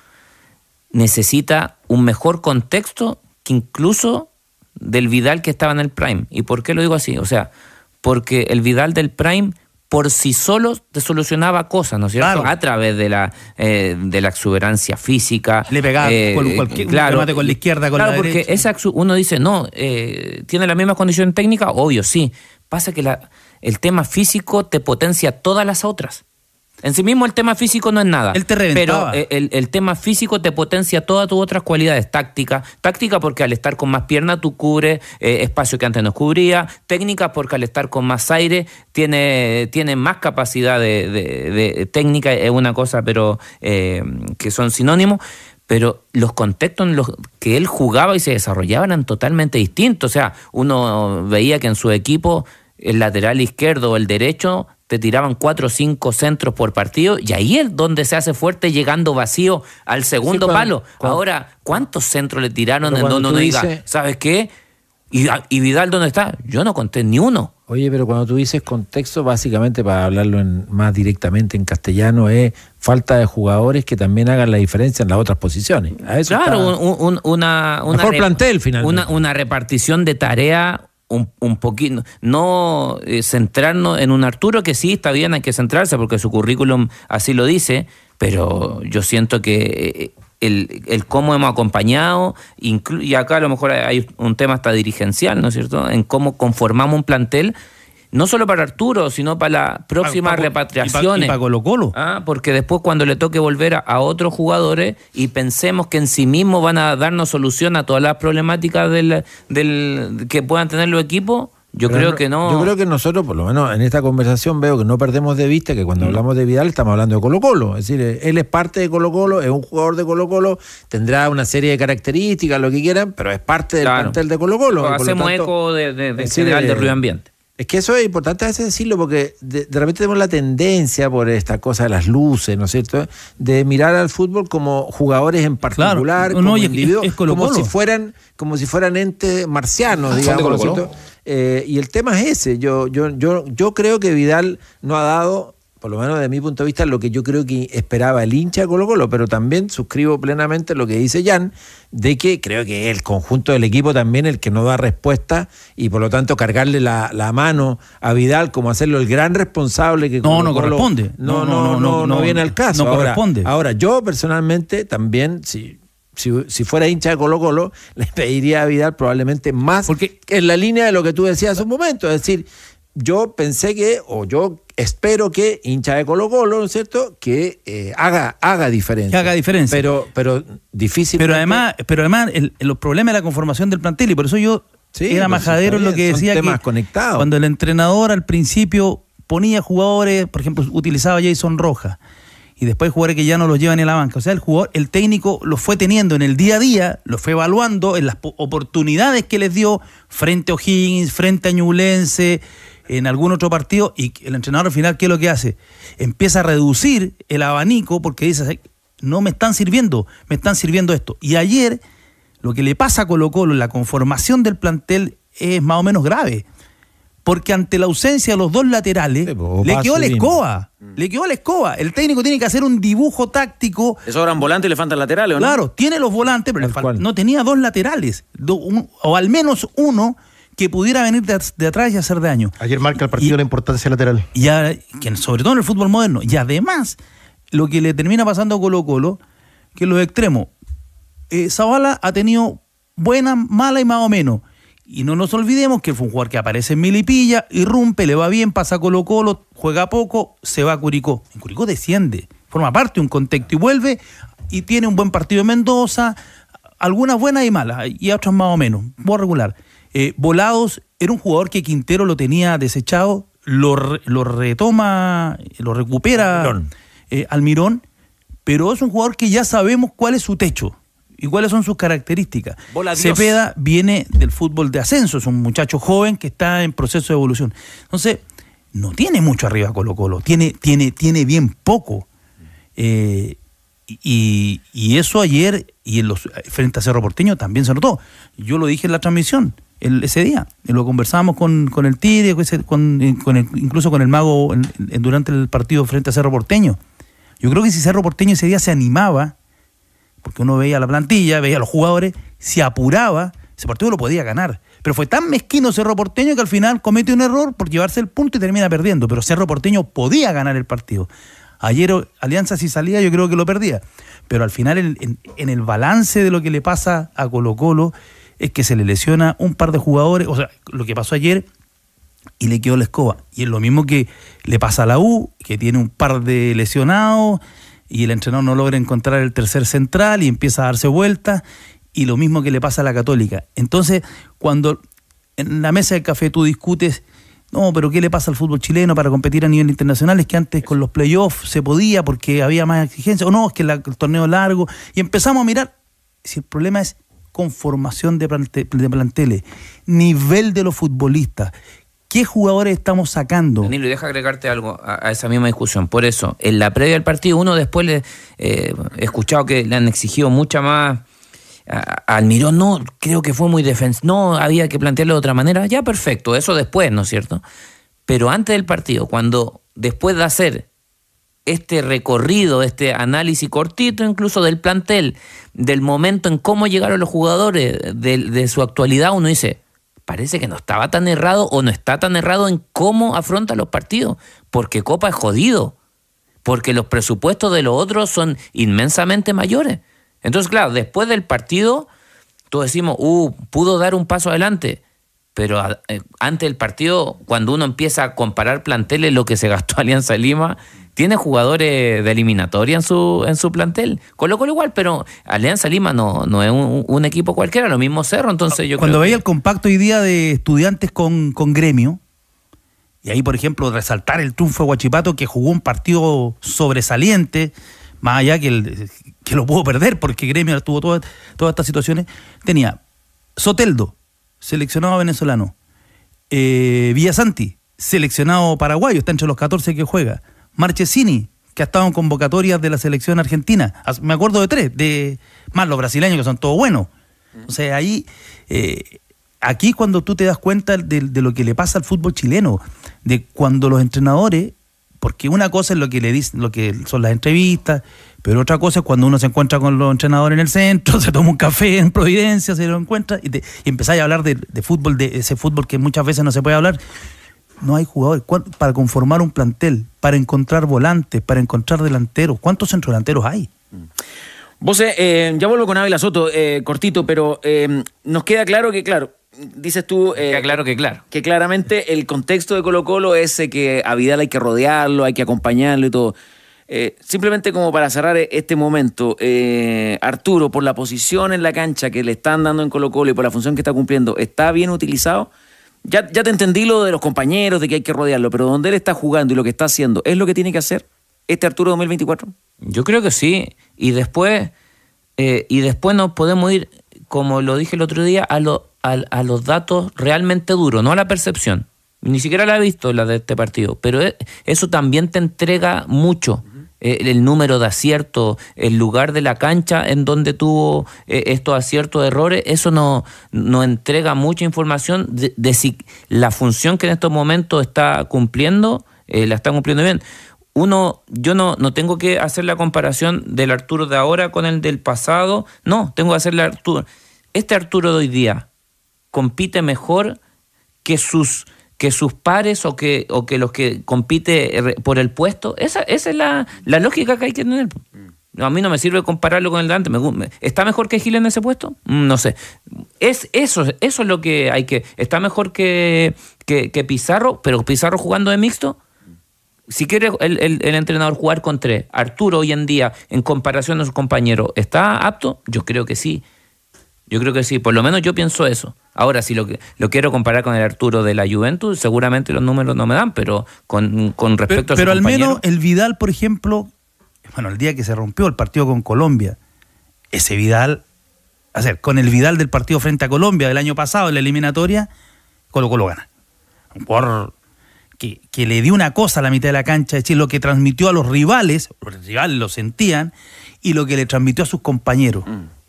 necesita un mejor contexto que incluso del Vidal que estaba en el Prime. ¿Y por qué lo digo así? O sea, porque el Vidal del Prime por sí solo te solucionaba cosas, ¿no es cierto? Claro. A través de la exuberancia física. Le pegaba claro, con la izquierda, con la derecha. Claro, porque uno dice, no, ¿tiene la misma condición técnica? Obvio, sí. Pasa que el tema físico te potencia todas las otras. En sí mismo el tema físico no es nada. Él te reventaba. Pero el tema físico te potencia todas tus otras cualidades. Táctica porque al estar con más pierna tú cubres espacio que antes no cubría. Técnica porque al estar con más aire tiene más capacidad de técnica. Es una cosa, pero que son sinónimos. Pero los contextos en los que él jugaba y se desarrollaba eran totalmente distintos. O sea, uno veía que en su equipo el lateral izquierdo o el derecho te tiraban 4 o 5 centros por partido, y ahí es donde se hace fuerte, llegando vacío al segundo palo. Ahora, ¿cuántos centros le tiraron en donde uno diga, ¿sabes qué? ¿Y Vidal dónde está? Yo no conté ni uno. Oye, pero cuando tú dices contexto, básicamente, para hablarlo más directamente en castellano, es falta de jugadores que también hagan la diferencia en las otras posiciones. A eso claro, una mejor plantel, finalmente. Una repartición de tarea un poquito, no centrarnos en un Arturo, que sí está bien, hay que centrarse porque su currículum así lo dice, pero yo siento que el cómo hemos acompañado, y acá a lo mejor hay un tema hasta dirigencial, ¿no es cierto?, en cómo conformamos un plantel, no solo para Arturo, sino para las próximas repatriaciones. Y para Colo-Colo. Porque después cuando le toque volver a otros jugadores y pensemos que en sí mismos van a darnos solución a todas las problemáticas que puedan tener los equipos, yo creo que no. Yo creo que nosotros, por lo menos en esta conversación, veo que no perdemos de vista que cuando hablamos de Vidal estamos hablando de Colo-Colo. Es decir, él es parte de Colo-Colo, es un jugador de Colo-Colo, tendrá una serie de características, lo que quieran, pero es parte del plantel de Colo-Colo. Hacemos eco de general de ruido ambiente. Es que eso es importante a veces decirlo, porque de repente tenemos la tendencia por esta cosa de las luces, ¿no es cierto?, de mirar al fútbol como jugadores en particular, como individuos, como si fueran entes marcianos, digamos, ¿no es cierto? Y el tema es ese. Yo creo que Vidal no ha dado, por lo menos desde mi punto de vista, lo que yo creo que esperaba el hincha de Colo-Colo, pero también suscribo plenamente lo que dice Jan, de que creo que el conjunto del equipo también el que no da respuesta, y por lo tanto cargarle la mano a Vidal como hacerlo el gran responsable que no corresponde. No viene al caso. No corresponde. Ahora, yo personalmente también, si fuera hincha de Colo-Colo, le pediría a Vidal probablemente más, porque en la línea de lo que tú decías hace un momento, es decir, yo pensé yo espero que hincha de Colo-Colo, ¿no es cierto?, que haga diferencia. Que haga diferencia. Pero difícil. Pero además los problemas de la conformación del plantel, y por eso yo era majadero en lo que decía, que cuando el entrenador al principio ponía jugadores, por ejemplo, utilizaba a Jason Rojas, y después jugadores que ya no los llevan en la banca. O sea, el técnico los fue teniendo en el día a día, los fue evaluando en las oportunidades que les dio frente a O'Higgins, frente a Ñublense, en algún otro partido, y el entrenador al final, ¿qué es lo que hace? Empieza a reducir el abanico porque dice, no me están sirviendo esto. Y ayer, lo que le pasa a Colo-Colo en la conformación del plantel es más o menos grave, porque ante la ausencia de los dos laterales, le quedó la escoba. El técnico tiene que hacer un dibujo táctico. Le sobran volantes y le faltan laterales, ¿o no? Claro, tiene los volantes, pero no tenía dos laterales, o al menos uno que pudiera venir de atrás y hacer daño. Ayer marca el partido la importancia lateral. Sobre todo en el fútbol moderno. Y además, lo que le termina pasando a Colo-Colo, que los extremos, Zavala ha tenido buena, mala y más o menos. Y no nos olvidemos que fue un jugador que aparece en Melipilla, irrumpe, le va bien, pasa a Colo-Colo, juega poco, se va a Curicó. En Curicó desciende, forma parte de un contexto y vuelve, y tiene un buen partido en Mendoza, algunas buenas y malas, y otras más o menos, muy regular. Volados era un jugador que Quintero lo tenía desechado, lo retoma, lo recupera Almirón, pero es un jugador que ya sabemos cuál es su techo. ¿Y cuáles son sus características? Cepeda viene del fútbol de ascenso, es un muchacho joven que está en proceso de evolución. Entonces, no tiene mucho arriba Colo-Colo, tiene bien poco. Y eso ayer y frente a Cerro Porteño también se notó. Yo lo dije en la transmisión ese día, y lo conversábamos con el Tigre, incluso con el Mago durante el partido frente a Cerro Porteño. Yo creo que si Cerro Porteño ese día se animaba, porque uno veía la plantilla, veía a los jugadores, se apuraba, ese partido lo podía ganar. Pero fue tan mezquino Cerro Porteño que al final comete un error por llevarse el punto y termina perdiendo. Pero Cerro Porteño podía ganar el partido. Ayer Alianza si salía yo creo que lo perdía. Pero al final en el balance de lo que le pasa a Colo-Colo es que se le lesiona un par de jugadores. O sea, lo que pasó ayer y le quedó la escoba. Y es lo mismo que le pasa a la U, que tiene un par de lesionados y el entrenador no logra encontrar el tercer central y empieza a darse vueltas, y lo mismo que le pasa a la Católica. Entonces, cuando en la mesa de café tú discutes, no, pero ¿qué le pasa al fútbol chileno para competir a nivel internacional? Es que antes con los playoffs se podía porque había más exigencia, o no, es que el torneo es largo, y empezamos a mirar, si el problema es conformación de planteles, nivel de los futbolistas, ¿qué jugadores estamos sacando? Danilo, y deja agregarte algo a esa misma discusión. Por eso, en la previa del partido, uno después he escuchado que le han exigido mucha más a Almirón. No, creo que fue muy defensivo. No, había que plantearlo de otra manera. Ya, perfecto, eso después, ¿no es cierto? Pero antes del partido, después de hacer este recorrido, este análisis cortito incluso del plantel, del momento en cómo llegaron los jugadores, de su actualidad, uno dice, parece que no estaba tan errado o no está tan errado en cómo afronta los partidos, porque Copa es jodido, porque los presupuestos de los otros son inmensamente mayores. Entonces, claro, después del partido, todos decimos, pudo dar un paso adelante, pero antes del partido, cuando uno empieza a comparar planteles, lo que se gastó Alianza Lima, tiene jugadores de eliminatoria en su plantel. Colo-Colo igual, pero Alianza Lima no es un equipo cualquiera, lo mismo Cerro. Entonces yo cuando creo veía el compacto hoy día de Estudiantes con Gremio, y ahí por ejemplo resaltar el triunfo de Huachipato, que jugó un partido sobresaliente, más allá que lo pudo perder porque Gremio tuvo todas estas situaciones, tenía Soteldo, seleccionado venezolano, Villasanti, seleccionado paraguayo, está entre los 14 que juega, Marchesini, que ha estado en convocatorias de la selección argentina. Me acuerdo de 3, más los brasileños que son todos buenos. O sea, ahí, aquí cuando tú te das cuenta de lo que le pasa al fútbol chileno, de cuando los entrenadores, porque una cosa es lo que le dicen, lo que son las entrevistas, pero otra cosa es cuando uno se encuentra con los entrenadores en el centro, se toma un café en Providencia, se lo encuentra y empezáis a hablar de fútbol, de ese fútbol que muchas veces no se puede hablar. No hay jugadores para conformar un plantel, para encontrar volantes, para encontrar delanteros. ¿Cuántos centrodelanteros hay? Vos, ya vuelvo con Ávila Soto, cortito, pero nos queda claro que, claro, dices tú... que claramente el contexto de Colo-Colo es que a Vidal hay que rodearlo, hay que acompañarlo y todo. Simplemente como para cerrar este momento, Arturo, por la posición en la cancha que le están dando en Colo-Colo y por la función que está cumpliendo, ¿está bien utilizado? Ya te entendí lo de los compañeros, de que hay que rodearlo, pero donde él está jugando y lo que está haciendo, ¿es lo que tiene que hacer este Arturo 2024? Yo creo que sí, y después nos podemos ir, como lo dije el otro día, a los datos realmente duros, no a la percepción. Ni siquiera la he visto, la de este partido, pero eso también te entrega mucho. El número de aciertos, el lugar de la cancha en donde tuvo estos aciertos, errores, eso nos entrega mucha información de si la función que en estos momentos está cumpliendo, la está cumpliendo bien. Yo no tengo que hacer la comparación del Arturo de ahora con el del pasado, no, tengo que hacer Arturo. Este Arturo de hoy día compite mejor que sus pares o que los que compite por el puesto. Esa es la lógica que hay que tener. A mí no me sirve compararlo con el de antes. ¿Está mejor que Gil en ese puesto? No sé. Eso es lo que hay que... ¿Está mejor que Pizarro? Pero Pizarro jugando de mixto. Si quiere el entrenador jugar con 3, Arturo hoy en día, en comparación a sus compañeros, ¿está apto? Yo creo que sí. Por lo menos yo pienso eso. Ahora, si lo quiero comparar con el Arturo de la Juventus, seguramente los números no me dan, pero con respecto a su Pero al compañero, menos el Vidal, por ejemplo, el día que se rompió el partido con Colombia, ese Vidal con el Vidal del partido frente a Colombia del año pasado en la eliminatoria, Colo-Colo gana. Un jugador que le dio una cosa a la mitad de la cancha, es decir, lo que transmitió a los rivales lo sentían, y lo que le transmitió a sus compañeros.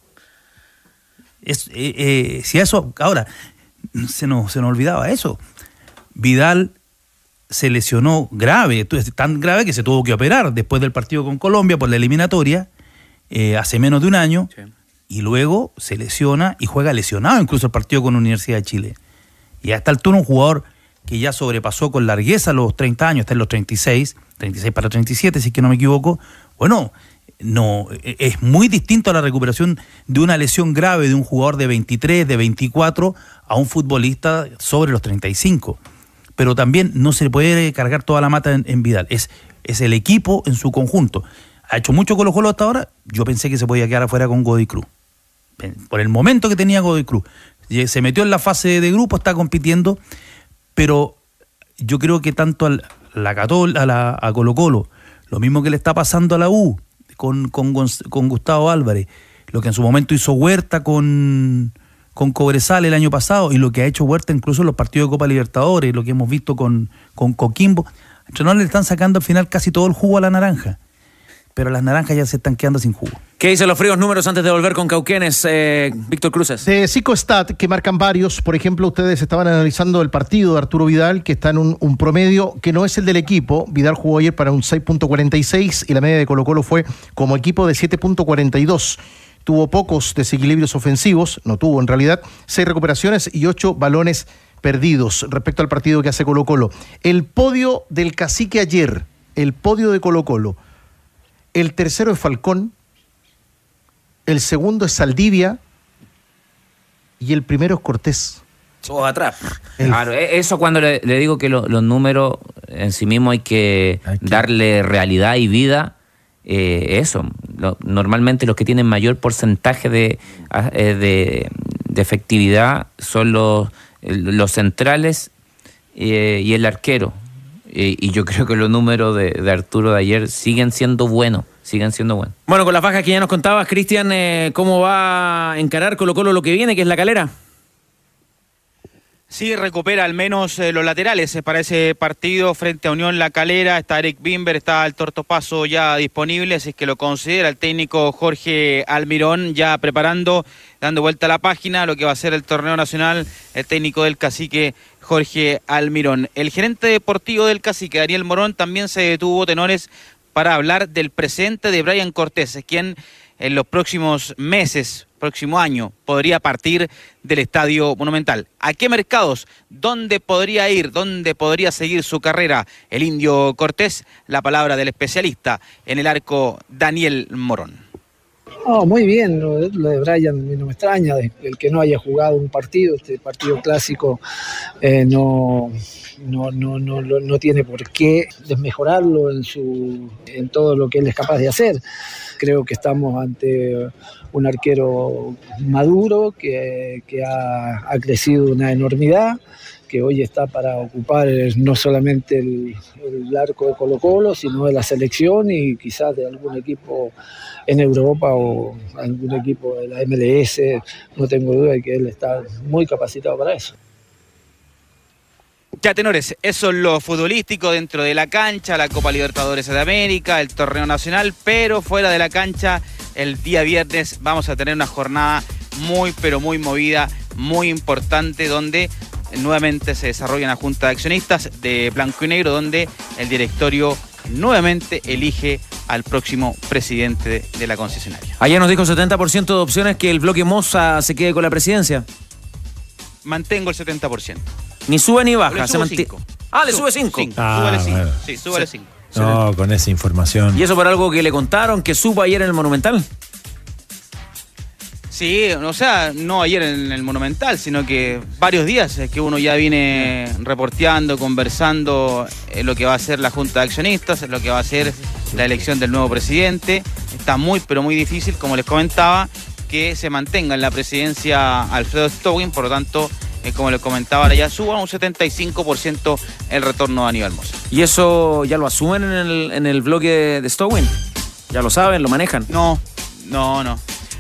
Si eso, ahora, se nos olvidaba eso. Vidal se lesionó grave, tan grave que se tuvo que operar después del partido con Colombia por la eliminatoria, hace menos de un año, sí. Y luego se lesiona y juega lesionado incluso el partido con Universidad de Chile. Y a esta altura un jugador que ya sobrepasó con largueza los 30 años, está en los 36 para 37, si es que no me equivoco. Bueno, no, es muy distinto a la recuperación de una lesión grave de un jugador de 23, de 24, a un futbolista sobre los 35. Pero también no se puede cargar toda la mata en Vidal. Es el equipo en su conjunto. Ha hecho mucho Colo-Colo hasta ahora. Yo pensé que se podía quedar afuera con Godoy Cruz. Por el momento que tenía Godoy Cruz. Se metió en la fase de grupo, está compitiendo, pero yo creo que tanto a Colo-Colo, lo mismo que le está pasando a la U con Gustavo Álvarez, lo que en su momento hizo Huerta con Cobresal el año pasado, y lo que ha hecho Huerta incluso en los partidos de Copa Libertadores, lo que hemos visto con Coquimbo, no le están sacando al final casi todo el jugo a la naranja, pero las naranjas ya se están quedando sin jugo. ¿Qué dicen los fríos números antes de volver con Cauquenes, Víctor Cruces? De Psicostat, que marcan varios. Por ejemplo, ustedes estaban analizando el partido de Arturo Vidal, que está en un promedio que no es el del equipo. Vidal jugó ayer para un 6.46 y la media de Colo-Colo fue como equipo de 7.42. Tuvo pocos desequilibrios ofensivos, no tuvo en realidad, 6 recuperaciones y 8 balones perdidos respecto al partido que hace Colo-Colo. El podio del Cacique ayer, el podio de Colo-Colo. El tercero es Falcón, el segundo es Saldivia y el primero es Cortés. Todos atrás. Claro, eso cuando le digo que los números en sí mismos hay que darle realidad y vida. Eso, normalmente los que tienen mayor porcentaje de efectividad son los centrales y el arquero. Y yo creo que los números de Arturo de ayer siguen siendo buenos. Bueno, con las bajas que ya nos contabas, Cristian, ¿cómo va a encarar Colo-Colo lo que viene, que es La Calera? Sí, recupera al menos los laterales para ese partido frente a Unión La Calera. Está Eric Bimber, está el Tortopaso ya disponible, así es que lo considera el técnico Jorge Almirón, ya preparando, dando vuelta a la página, lo que va a ser el torneo nacional, el técnico del Cacique Jorge Almirón. El gerente deportivo del Cacique, Daniel Morón, también se detuvo, tenores, para hablar del presente de Brian Cortés, quien en los próximos meses, próximo año, podría partir del Estadio Monumental. ¿A qué mercados? ¿Dónde podría ir? ¿Dónde podría seguir su carrera el Indio Cortés? La palabra del especialista en el arco, Daniel Morón. Oh, muy bien, lo de Brian no me extraña, el que no haya jugado un partido, este partido clásico no tiene por qué desmejorarlo en todo lo que él es capaz de hacer. Creo que estamos ante un arquero maduro que ha crecido una enormidad, que hoy está para ocupar no solamente el arco de Colo-Colo, sino de la selección y quizás de algún equipo en Europa o algún equipo de la MLS. No tengo duda de que él está muy capacitado para eso. Ya, tenores, eso es lo futbolístico dentro de la cancha, la Copa Libertadores de América, el torneo nacional, pero fuera de la cancha, el día viernes vamos a tener una jornada muy, pero muy movida, muy importante, donde nuevamente se desarrolla una junta de accionistas de blanco y negro, donde el directorio nuevamente elige al próximo presidente de la concesionaria. Ayer nos dijo 70% de opciones que el bloque Moza se quede con la presidencia. Mantengo el 70%. Ni sube ni baja. Le sube 5. Le sube 5. Súbale 5. Bueno. Sí, súbale 5. No, con esa información. ¿Y eso por algo que le contaron, que supo ayer en el Monumental? Sí, o sea, no ayer en el Monumental, sino que varios días que uno ya viene reporteando, conversando lo que va a ser la Junta de Accionistas, lo que va a ser la elección del nuevo presidente. Está muy, pero muy difícil, como les comentaba, que se mantenga en la presidencia Alfredo Stowin, por lo tanto, como les comentaba, ya suba un 75% el retorno de Aníbal Mosa. ¿Y eso ya lo asumen en el bloque de Stowin? ¿Ya lo saben, lo manejan? No,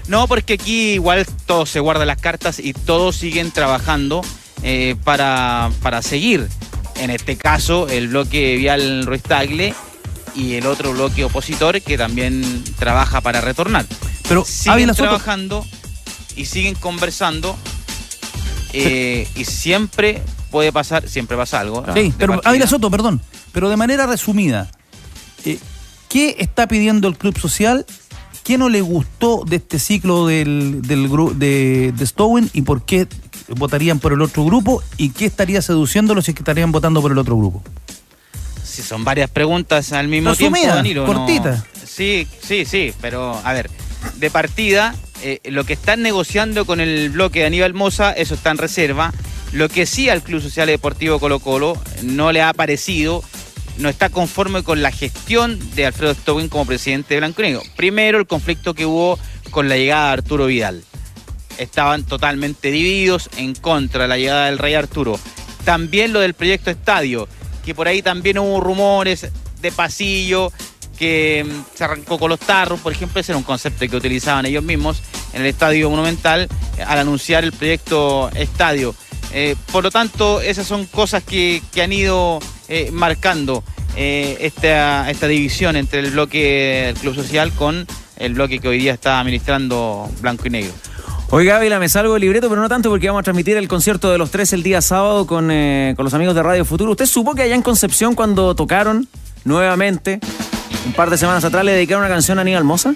No, porque aquí igual todos se guardan las cartas y todos siguen trabajando para seguir. En este caso, el bloque Vial Ruiz Tagle y el otro bloque opositor que también trabaja para retornar. Pero siguen trabajando y siguen conversando y siempre puede pasar, siempre pasa algo. Sí, pero Ávila Soto, perdón, pero de manera resumida, ¿qué está pidiendo el Club Social? ¿Qué no le gustó de este ciclo de Stowin y por qué votarían por el otro grupo? ¿Y qué estaría seduciéndolos si es que estarían votando por el otro grupo? Sí, son varias preguntas al mismo tiempo, Danilo. Cortita. No. Sí, pero a ver, de partida, lo que están negociando con el bloque de Aníbal Mosa, eso está en reserva. Lo que sí al Club Social Deportivo Colo-Colo no le ha parecido, no está conforme con la gestión de Alfredo Stowin como presidente de Blanco y Negro. Primero, el conflicto que hubo con la llegada de Arturo Vidal. Estaban totalmente divididos en contra de la llegada del Rey Arturo. También lo del proyecto estadio, que por ahí también hubo rumores de pasillo, que se arrancó con los tarros, por ejemplo. Ese era un concepto que utilizaban ellos mismos en el Estadio Monumental al anunciar el proyecto estadio. Por lo tanto, esas son cosas que han ido marcando esta división entre el bloque del Club Social con el bloque que hoy día está administrando Blanco y Negro. Oiga, Ávila, me salgo del libreto, pero no tanto porque vamos a transmitir el concierto de los tres el día sábado con los amigos de Radio Futuro. ¿Usted supo que allá en Concepción, cuando tocaron nuevamente, un par de semanas atrás, le dedicaron una canción a Aníbal Mosa?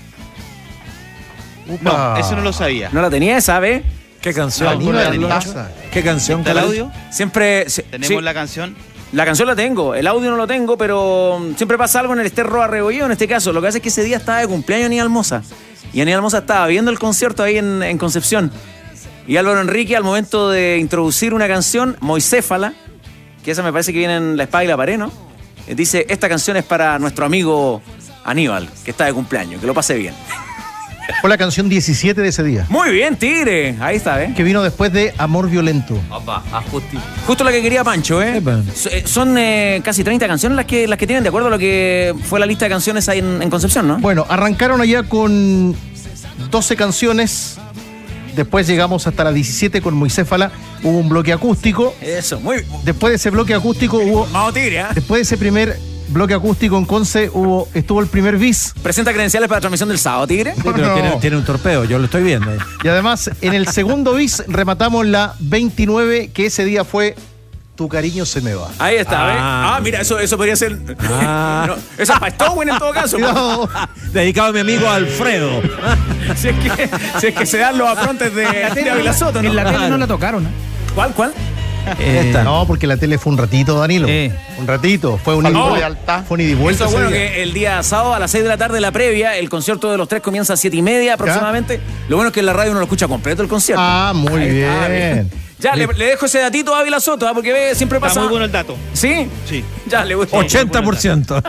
No, eso no lo sabía. ¿No la tenía, sabe? ¿Qué canción? ¿Qué canción? ¿Está el audio? Siempre... ¿Tenemos la canción? La canción la tengo, el audio no lo tengo, pero siempre pasa algo en el Esther Roa Rebolledo en este caso. Lo que pasa es que ese día estaba de cumpleaños Aníbal Mosa. Y Aníbal Mosa estaba viendo el concierto ahí en Concepción. Y Álvaro Enrique, al momento de introducir una canción, Moiséfala, que esa me parece que viene en la espada y la pared, ¿no? Dice, esta canción es para nuestro amigo Aníbal, que está de cumpleaños, que lo pase bien. Fue la canción 17 de ese día. Muy bien, Tigre. Ahí está, ¿eh? Que vino después de Amor Violento. Opa, justo la que quería Pancho, ¿eh? Son casi 30 canciones las que tienen, de acuerdo a lo que fue la lista de canciones ahí en Concepción, ¿no? Bueno, arrancaron allá con 12 canciones. Después llegamos hasta la 17 con Moiséfala. Hubo un bloque acústico. Eso, muy bien. Después de ese bloque acústico hubo... Vamos, Tigre, ¿eh? Después de ese primer bloque acústico en Conce estuvo el primer bis. ¿Presenta credenciales para la transmisión del sábado, Tigre? Sí, pero tiene un torpeo, yo lo estoy viendo. Y además, en el segundo bis rematamos la 29, que ese día fue Tu cariño se me va. Ahí está, ¿ves? Mira, eso podría ser... No, eso es para Stowin en todo caso. No. Dedicado a mi amigo Alfredo. si es que se dan los aprontes de Ávila Soto, ¿no? En la tele no la tocaron, ¿eh? ¿Cuál? No, porque la tele fue un ratito, Danilo. Un ratito. Fue un ida y vuelta. Eso es bueno que el día sábado a las 6 de la tarde, la previa, el concierto de los tres comienza a 7:30 aproximadamente. Lo bueno es que en la radio uno lo escucha completo el concierto. Muy bien. Ya, le dejo ese datito a Ávila Soto, porque siempre pasa... Está muy bueno el dato. ¿Sí? Sí. Ya, le voy 80%.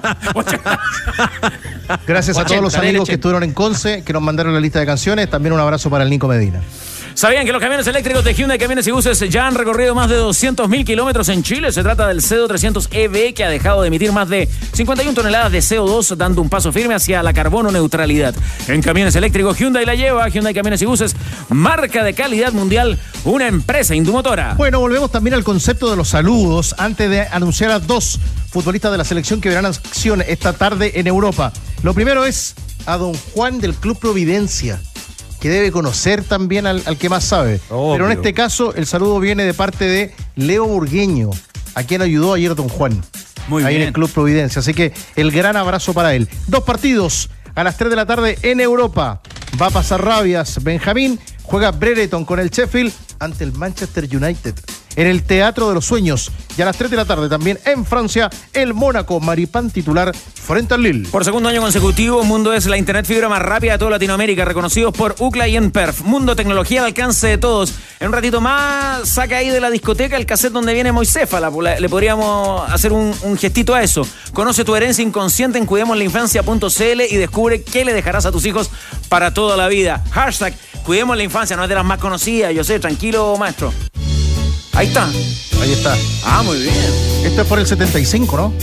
Gracias a todos los amigos que estuvieron en Conce, que nos mandaron la lista de canciones. También un abrazo para el Nico Medina. ¿Sabían que los camiones eléctricos de Hyundai Camiones y Buses ya han recorrido más de 200.000 kilómetros en Chile? Se trata del CO 300 EV, que ha dejado de emitir más de 51 toneladas de CO2, dando un paso firme hacia la carbono neutralidad. En camiones eléctricos, Hyundai la lleva. Hyundai Camiones y Buses, marca de calidad mundial, una empresa indumotora. Bueno, volvemos también al concepto de los saludos, antes de anunciar a dos futbolistas de la selección que verán acción esta tarde en Europa. Lo primero es a don Juan del Club Providencia, que debe conocer también al que más sabe. Obvio. Pero en este caso, el saludo viene de parte de Leo Burgueño, a quien ayudó ayer don Juan. Muy bien. Ahí en el Club Providencia. Así que el gran abrazo para él. 2 partidos a las 3 de la tarde en Europa. Va a pasar rabias. Benjamín juega Brereton con el Sheffield ante el Manchester United en el Teatro de los Sueños. Y a las 3 de la tarde también en Francia, el Mónaco Maripán titular frente al Lille. Por segundo año consecutivo, Mundo es la internet fibra más rápida de toda Latinoamérica, reconocidos por UCLA y Enperf. Mundo, tecnología al alcance de todos. En un ratito más, saca ahí de la discoteca el cassette donde viene Moiséfala. Le podríamos hacer un gestito a eso. Conoce tu herencia inconsciente en cuidemoslinfancia.cl y descubre qué le dejarás a tus hijos para toda la vida. Hashtag Cuidemos la Infancia, no es de las más conocidas, yo sé, tranquilo, maestro. Ahí está. Ahí está. Muy bien. Esto es por el 75, ¿no?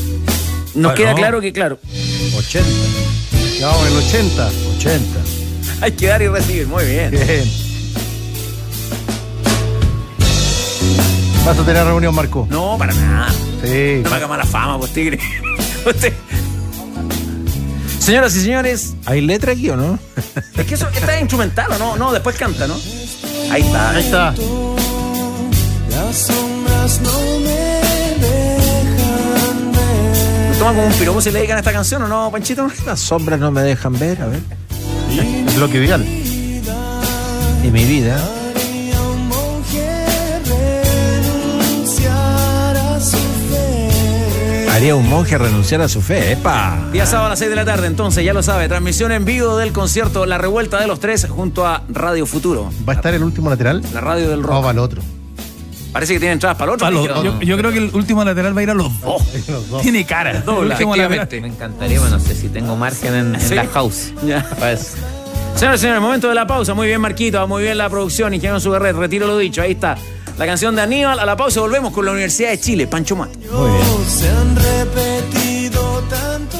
Nos queda claro que, claro. 80. No, el 80. 80. Hay que dar y recibir, muy bien. ¿Vas a tener reunión, Marco? No, para nada. Sí. No me haga mala fama, pues, tigre. Señoras y señores. ¿Hay letra aquí o no? Es que eso está instrumental, ¿o no? No, después canta, ¿no? Ahí está. Ahí está. Las sombras no me dejan ver. ¿Lo toman como un piropo si le dedican a esta canción o no, Panchito? Las sombras no me dejan ver, a ver. El bloque vial. Y mi vida. Haría un monje renunciar a su fe, ¡epa! Día sábado a las 6 de la tarde, entonces, ya lo sabe, transmisión en vivo del concierto La Revuelta de los Tres junto a Radio Futuro. ¿Va a estar el último lateral? La radio del rock. No, va al otro. Parece que tiene entradas para el otro. Yo creo que el último lateral va a ir a los dos. Tiene cara. Efectivamente. Me encantaría, no sé si tengo margen en la house. Ya. Pues. Señores, momento de la pausa. Muy bien, Marquito, muy bien la producción. Ingeniero Sugarret, retiro lo dicho. Ahí está la canción de Aníbal. A la pausa volvemos con la Universidad de Chile. Pancho Mat. Muy bien. Se han repetido tanto.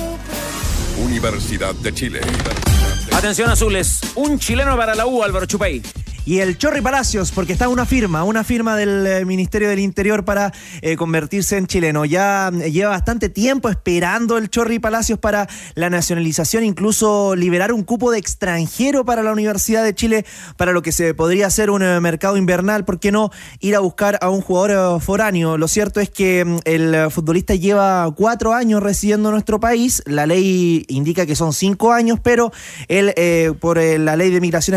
Universidad de Chile. Atención, azules. Un chileno para la U, Álvaro Chupay. Y el Chorri Palacios, porque está una firma del Ministerio del Interior para convertirse en chileno. Ya lleva bastante tiempo esperando el Chorri Palacios para la nacionalización, incluso liberar un cupo de extranjero para la Universidad de Chile, para lo que se podría hacer un mercado invernal. ¿Por qué no ir a buscar a un jugador foráneo? Lo cierto es que el futbolista lleva 4 años residiendo en nuestro país. La ley indica que son 5 años, pero él, por la ley de migraciones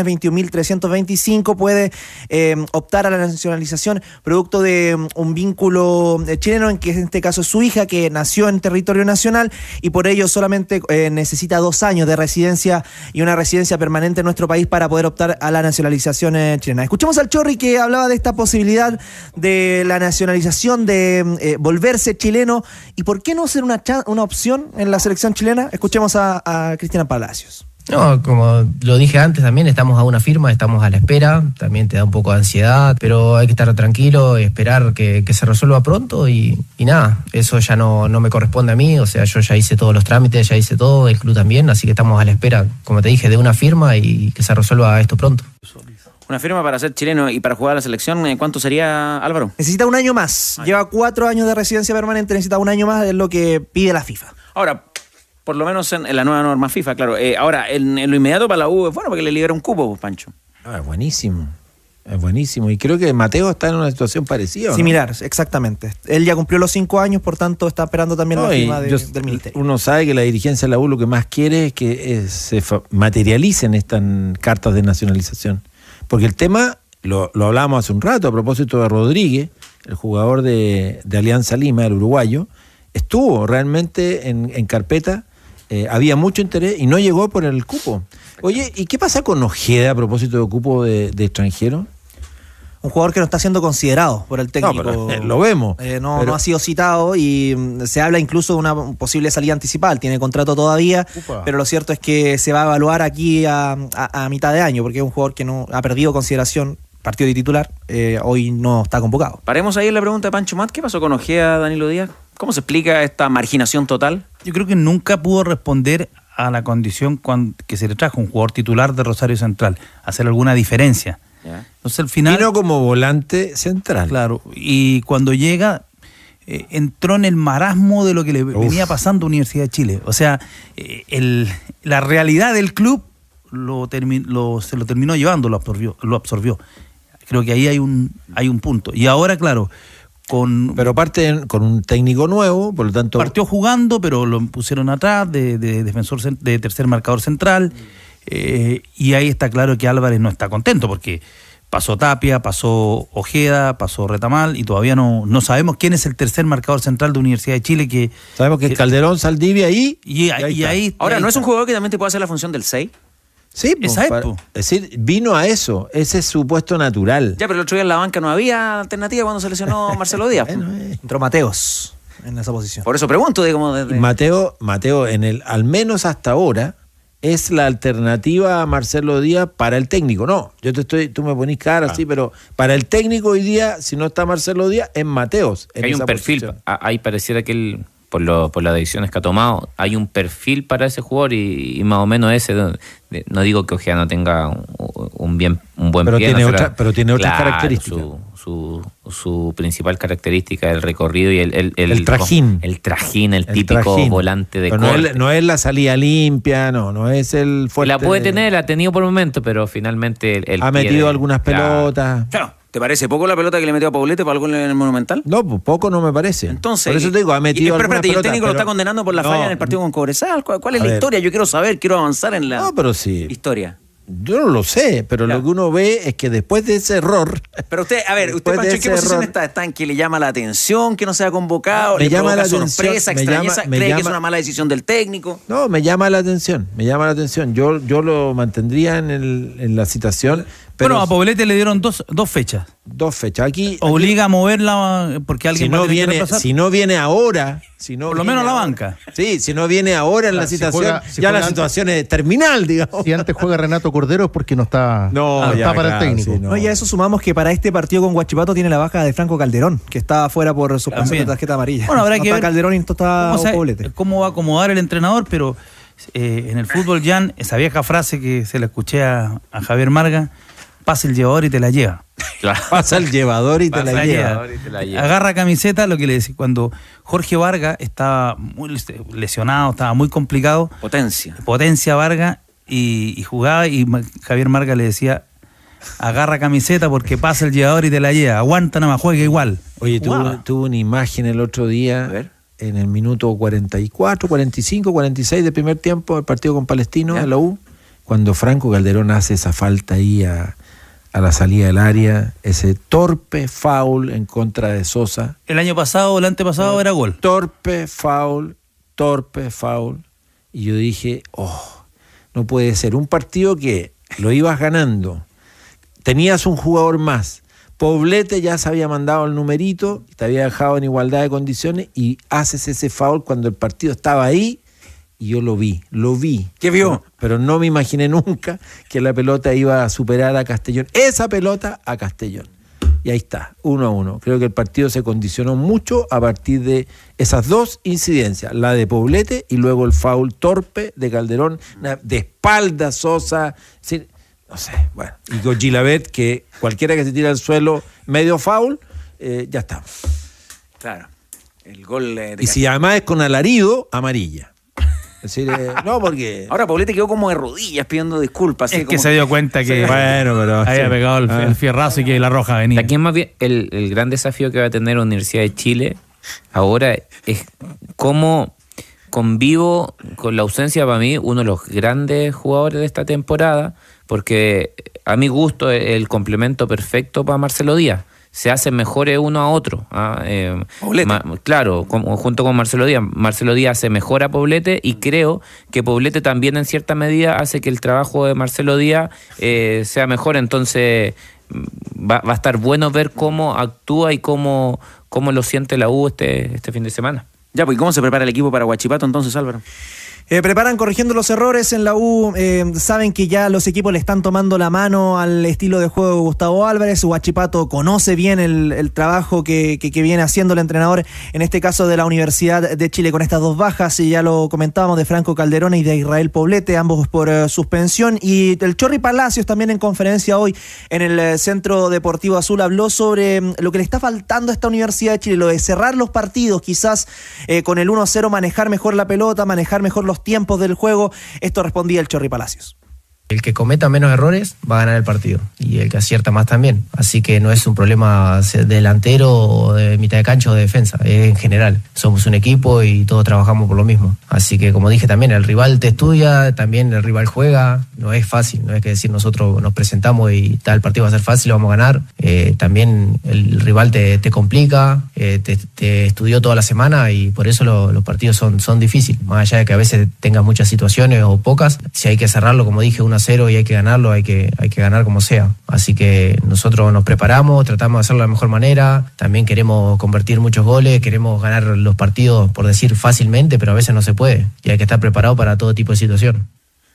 21.325, puede optar a la nacionalización producto de un vínculo chileno, en que en este caso es su hija, que nació en territorio nacional, y por ello solamente necesita 2 años de residencia y una residencia permanente en nuestro país para poder optar a la nacionalización chilena. Escuchemos al Chorri, que hablaba de esta posibilidad de la nacionalización, de volverse chileno, y por qué no ser una opción en la selección chilena. Escuchemos a Cristian Palacios. No, como lo dije antes también, estamos a una firma, estamos a la espera, también te da un poco de ansiedad, pero hay que estar tranquilo, esperar que se resuelva pronto y nada, eso ya no me corresponde a mí, o sea, yo ya hice todos los trámites, ya hice todo, el club también, así que estamos a la espera, como te dije, de una firma y que se resuelva esto pronto. Una firma para ser chileno y para jugar a la selección, ¿cuánto sería, Álvaro? Necesita 1 año más, lleva 4 años de residencia permanente, necesita 1 año más, es lo que pide la FIFA. Ahora, por lo menos en la nueva norma FIFA, claro. Ahora, en lo inmediato para la U es bueno porque le libera un cupo, Pancho. Es buenísimo. Es buenísimo. Y creo que Mateo está en una situación parecida, ¿no? Similar, exactamente. Él ya cumplió los 5 años, por tanto está esperando también la firma del ministerio. Uno sabe que la dirigencia de la U lo que más quiere es que se materialicen estas cartas de nacionalización. Porque el tema, lo hablábamos hace un rato a propósito de Rodríguez, el jugador de Alianza Lima, el uruguayo, estuvo realmente en carpeta. Había mucho interés y no llegó por el cupo. Oye, ¿y qué pasa con Ojeda a propósito de cupo de extranjero? Un jugador que no está siendo considerado por el técnico. No, pero lo vemos. No ha sido citado y se habla incluso de una posible salida anticipada. Él tiene contrato todavía, pero lo cierto es que se va a evaluar aquí a mitad de año, porque es un jugador que no ha perdido consideración. Partido de titular, hoy no está convocado. Paremos ahí en la pregunta de Pancho Mat. ¿Qué pasó con Ojeda, Danilo Díaz? ¿Cómo se explica esta marginación total? Yo creo que nunca pudo responder a la condición que se le trajo un jugador titular de Rosario Central, hacer alguna diferencia. Ya. Entonces al final... Vino como volante central. Claro, y cuando llega... entró en el marasmo de lo que le venía pasando a Universidad de Chile. O sea, la realidad del club se lo terminó llevando, lo absorbió. Creo que ahí hay un punto. Y ahora, claro, pero parte con un técnico nuevo, por lo tanto... Partió jugando, pero lo pusieron atrás de defensor, de tercer marcador central. Y ahí está claro que Álvarez no está contento, porque pasó Tapia, pasó Ojeda, pasó Retamal, y todavía no sabemos quién es el tercer marcador central de Universidad de Chile. Sabemos que es Calderón, Saldivia y ahí. Ahora, ¿no es un jugador que también te puede hacer la función del 6? Sí, es decir, vino a eso, ese es su puesto natural. Ya, pero el otro día en la banca no había alternativa cuando se lesionó Marcelo Díaz. Entró Mateos en esa posición. Por eso pregunto, Mateo, al menos hasta ahora, es la alternativa a Marcelo Díaz para el técnico. No, tú me ponís cara así, pero para el técnico hoy día, si no está Marcelo Díaz, es Mateos. Hay un perfil, ahí pareciera que él por las decisiones que ha tomado. Hay un perfil para ese jugador y más o menos ese. No digo que Ojeda no tenga un buen pero pie. Pero tiene otras características. Su principal característica es el recorrido y el trajín. El típico volante de corte. No es la salida limpia, no es el fuerte. La puede tener, la ha tenido por momentos, pero finalmente ha metido algunas pelotas. Claro. ¿Te parece poco la pelota que le metió a Poblete para algo en el Monumental? No, pues poco no me parece. Entonces, por eso te digo, ha metido algunas pelotas. ¿Y el técnico lo está condenando por la falla en el partido con Cobresal? ¿Cuál es la historia? Yo quiero saber, quiero avanzar en la historia. Yo no lo sé, pero lo que uno ve es que después de ese error... Pero usted, Pancho, ¿en qué posición está? ¿Está en que le llama la atención que no sea convocado? Me llama la sorpresa, extrañeza, ¿cree que es una mala decisión del técnico? No, me llama la atención. Yo lo mantendría en la situación. Pero bueno, a Poblete le dieron dos fechas. 2 fechas. Aquí obliga a moverla porque alguien si no viene ahora, por lo menos la banca. Sí, si no viene ahora en la situación, la situación es terminal, digamos. Si antes juega Renato Cordero es porque no está para el técnico. Sí, no. Y a eso sumamos que para este partido con Huachipato tiene la baja de Franco Calderón, que está fuera por suspensión de tarjeta amarilla. Bueno, habrá que ver Calderón y está Poblete. Cómo va a acomodar el entrenador, pero en el fútbol, Jan, esa vieja frase que se la escuché a Javier Marga: pasa el llevador y te la lleva. Claro. Pasa el llevador y te la lleva. Agarra camiseta, lo que le decía, cuando Jorge Vargas estaba muy lesionado, estaba muy complicado. Potencia Vargas, y jugaba, y Javier Marga le decía: agarra camiseta porque pasa el llevador y te la lleva. Aguanta nada más, juega igual. Oye, tuve una imagen el otro día, en el minuto 44, 45, 46 del primer tiempo, el partido con Palestino, en la U, cuando Franco Calderón hace esa falta ahí a la salida del área, ese torpe foul en contra de Sosa. El año pasado o el antepasado era gol. Torpe foul. Y yo dije, no puede ser. Un partido que lo ibas ganando, tenías un jugador más, Poblete ya se había mandado el numerito, te había dejado en igualdad de condiciones y haces ese foul cuando el partido estaba ahí. Y yo lo vi. ¿Qué vio? Pero no me imaginé nunca que la pelota iba a superar a Castellón. Esa pelota a Castellón. Y ahí está, 1-1. Creo que el partido se condicionó mucho a partir de esas 2 incidencias. La de Poblete y luego el foul torpe de Calderón, de espalda Sosa. No sé, bueno. Y con Gilabert, que cualquiera que se tire al suelo medio foul, ya está. Claro. El gol y si además es con alarido, amarilla. Es decir, no, porque... Ahora Poblete quedó como de rodillas pidiendo disculpas. Es que se dio cuenta que había pegado el fierrazo y que la roja venía. Aquí más bien el gran desafío que va a tener la Universidad de Chile ahora es cómo convivo con la ausencia, para mí, uno de los grandes jugadores de esta temporada, porque a mi gusto es el complemento perfecto para Marcelo Díaz. Se hacen mejores uno a otro. Claro, junto con Marcelo Díaz. Marcelo Díaz hace mejor a Poblete y creo que Poblete también en cierta medida hace que el trabajo de Marcelo Díaz sea mejor. Entonces va a estar bueno ver cómo actúa y cómo lo siente la U este fin de semana. Ya, pues, ¿y cómo se prepara el equipo para Huachipato entonces, Álvaro? Preparan corrigiendo los errores en la U. Saben que ya los equipos le están tomando la mano al estilo de juego de Gustavo Álvarez. Huachipato conoce bien el trabajo que viene haciendo el entrenador, en este caso de la Universidad de Chile, con estas 2 bajas, y ya lo comentábamos, de Franco Calderón y de Israel Poblete, ambos por suspensión. Y el Chorri Palacios también en conferencia hoy en el Centro Deportivo Azul habló sobre lo que le está faltando a esta Universidad de Chile, lo de cerrar los partidos, quizás con el 1-0 manejar mejor la pelota, manejar mejor los tiempos del juego. Esto respondía el Chorri Palacios. El que cometa menos errores va a ganar el partido y el que acierta más también. Así que no es un problema delantero o de mitad de cancha o de defensa, es en general. Somos un equipo y todos trabajamos por lo mismo. Así que, como dije también, el rival te estudia, también el rival juega. No es fácil, no es que decir nosotros nos presentamos y tal partido va a ser fácil, lo vamos a ganar. También el rival te complica, te estudió toda la semana y por eso los partidos son difíciles. Más allá de que a veces tengas muchas situaciones o pocas, si hay que cerrarlo, como dije, 1-0 y hay que ganarlo, hay que ganar como sea. Así que nosotros nos preparamos, tratamos de hacerlo de la mejor manera, también queremos convertir muchos goles, queremos ganar los partidos, por decir, fácilmente, pero a veces no se puede y hay que estar preparado para todo tipo de situación.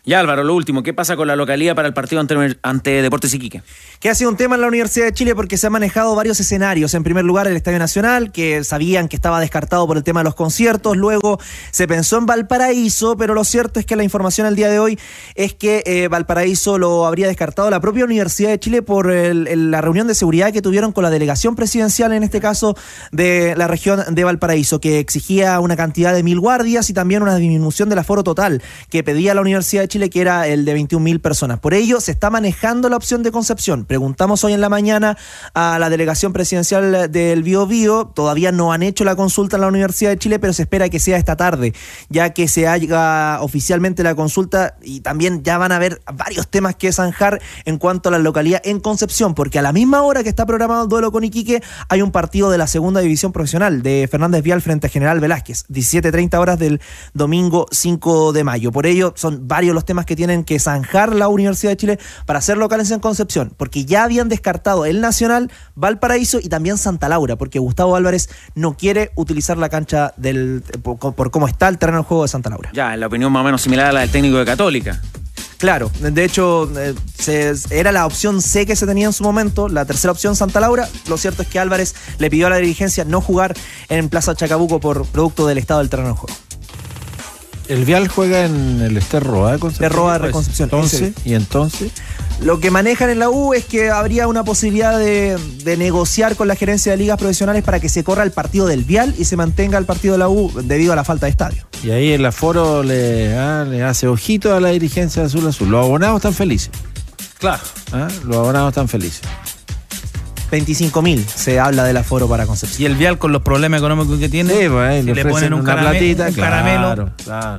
Ya, Álvaro, lo último, ¿qué pasa con la localidad para el partido ante Deportes Iquique? Que ha sido un tema en la Universidad de Chile porque se han manejado varios escenarios. En primer lugar, el Estadio Nacional, que sabían que estaba descartado por el tema de los conciertos. Luego se pensó en Valparaíso, pero lo cierto es que la información al día de hoy es que Valparaíso lo habría descartado la propia Universidad de Chile por la reunión de seguridad que tuvieron con la delegación presidencial, en este caso de la región de Valparaíso, que exigía una cantidad de 1.000 guardias y también una disminución del aforo total que pedía la Universidad de Chile, que era el de 21.000 personas. Por ello, se está manejando la opción de Concepción. Preguntamos hoy en la mañana a la delegación presidencial del Biobío. Todavía no han hecho la consulta en la Universidad de Chile, pero se espera que sea esta tarde, ya que se haga oficialmente la consulta, y también ya van a haber varios temas que zanjar en cuanto a la localidad en Concepción, porque a la misma hora que está programado el duelo con Iquique, hay un partido de la segunda división profesional de Fernández Vial frente a General Velázquez, 17:30 horas del domingo 5 de mayo. Por ello, son varios los temas que tienen que zanjar la Universidad de Chile para ser locales en Concepción, porque ya habían descartado el Nacional, Valparaíso y también Santa Laura, porque Gustavo Álvarez no quiere utilizar la cancha por cómo está el terreno de juego de Santa Laura. Ya, en la opinión más o menos similar a la del técnico de Católica. Claro, de hecho era la opción C que se tenía en su momento, la tercera opción Santa Laura. Lo cierto es que Álvarez le pidió a la dirigencia no jugar en Plaza Chacabuco por producto del estado del terreno de juego. El Vial juega en el Roa de Concepción. Roa de Concepción. Entonces, lo que manejan en la U es que habría una posibilidad de negociar con la gerencia de ligas profesionales para que se corra el partido del Vial y se mantenga el partido de la U debido a la falta de estadio. Y ahí el aforo le hace ojito a la dirigencia de Azul Azul. Los abonados están felices. Claro. Los abonados están felices. 25.000 se habla del aforo para Concepción. Y el Vial, con los problemas económicos que tiene, sí, pues, le ponen una platita, un caramelo. Claro.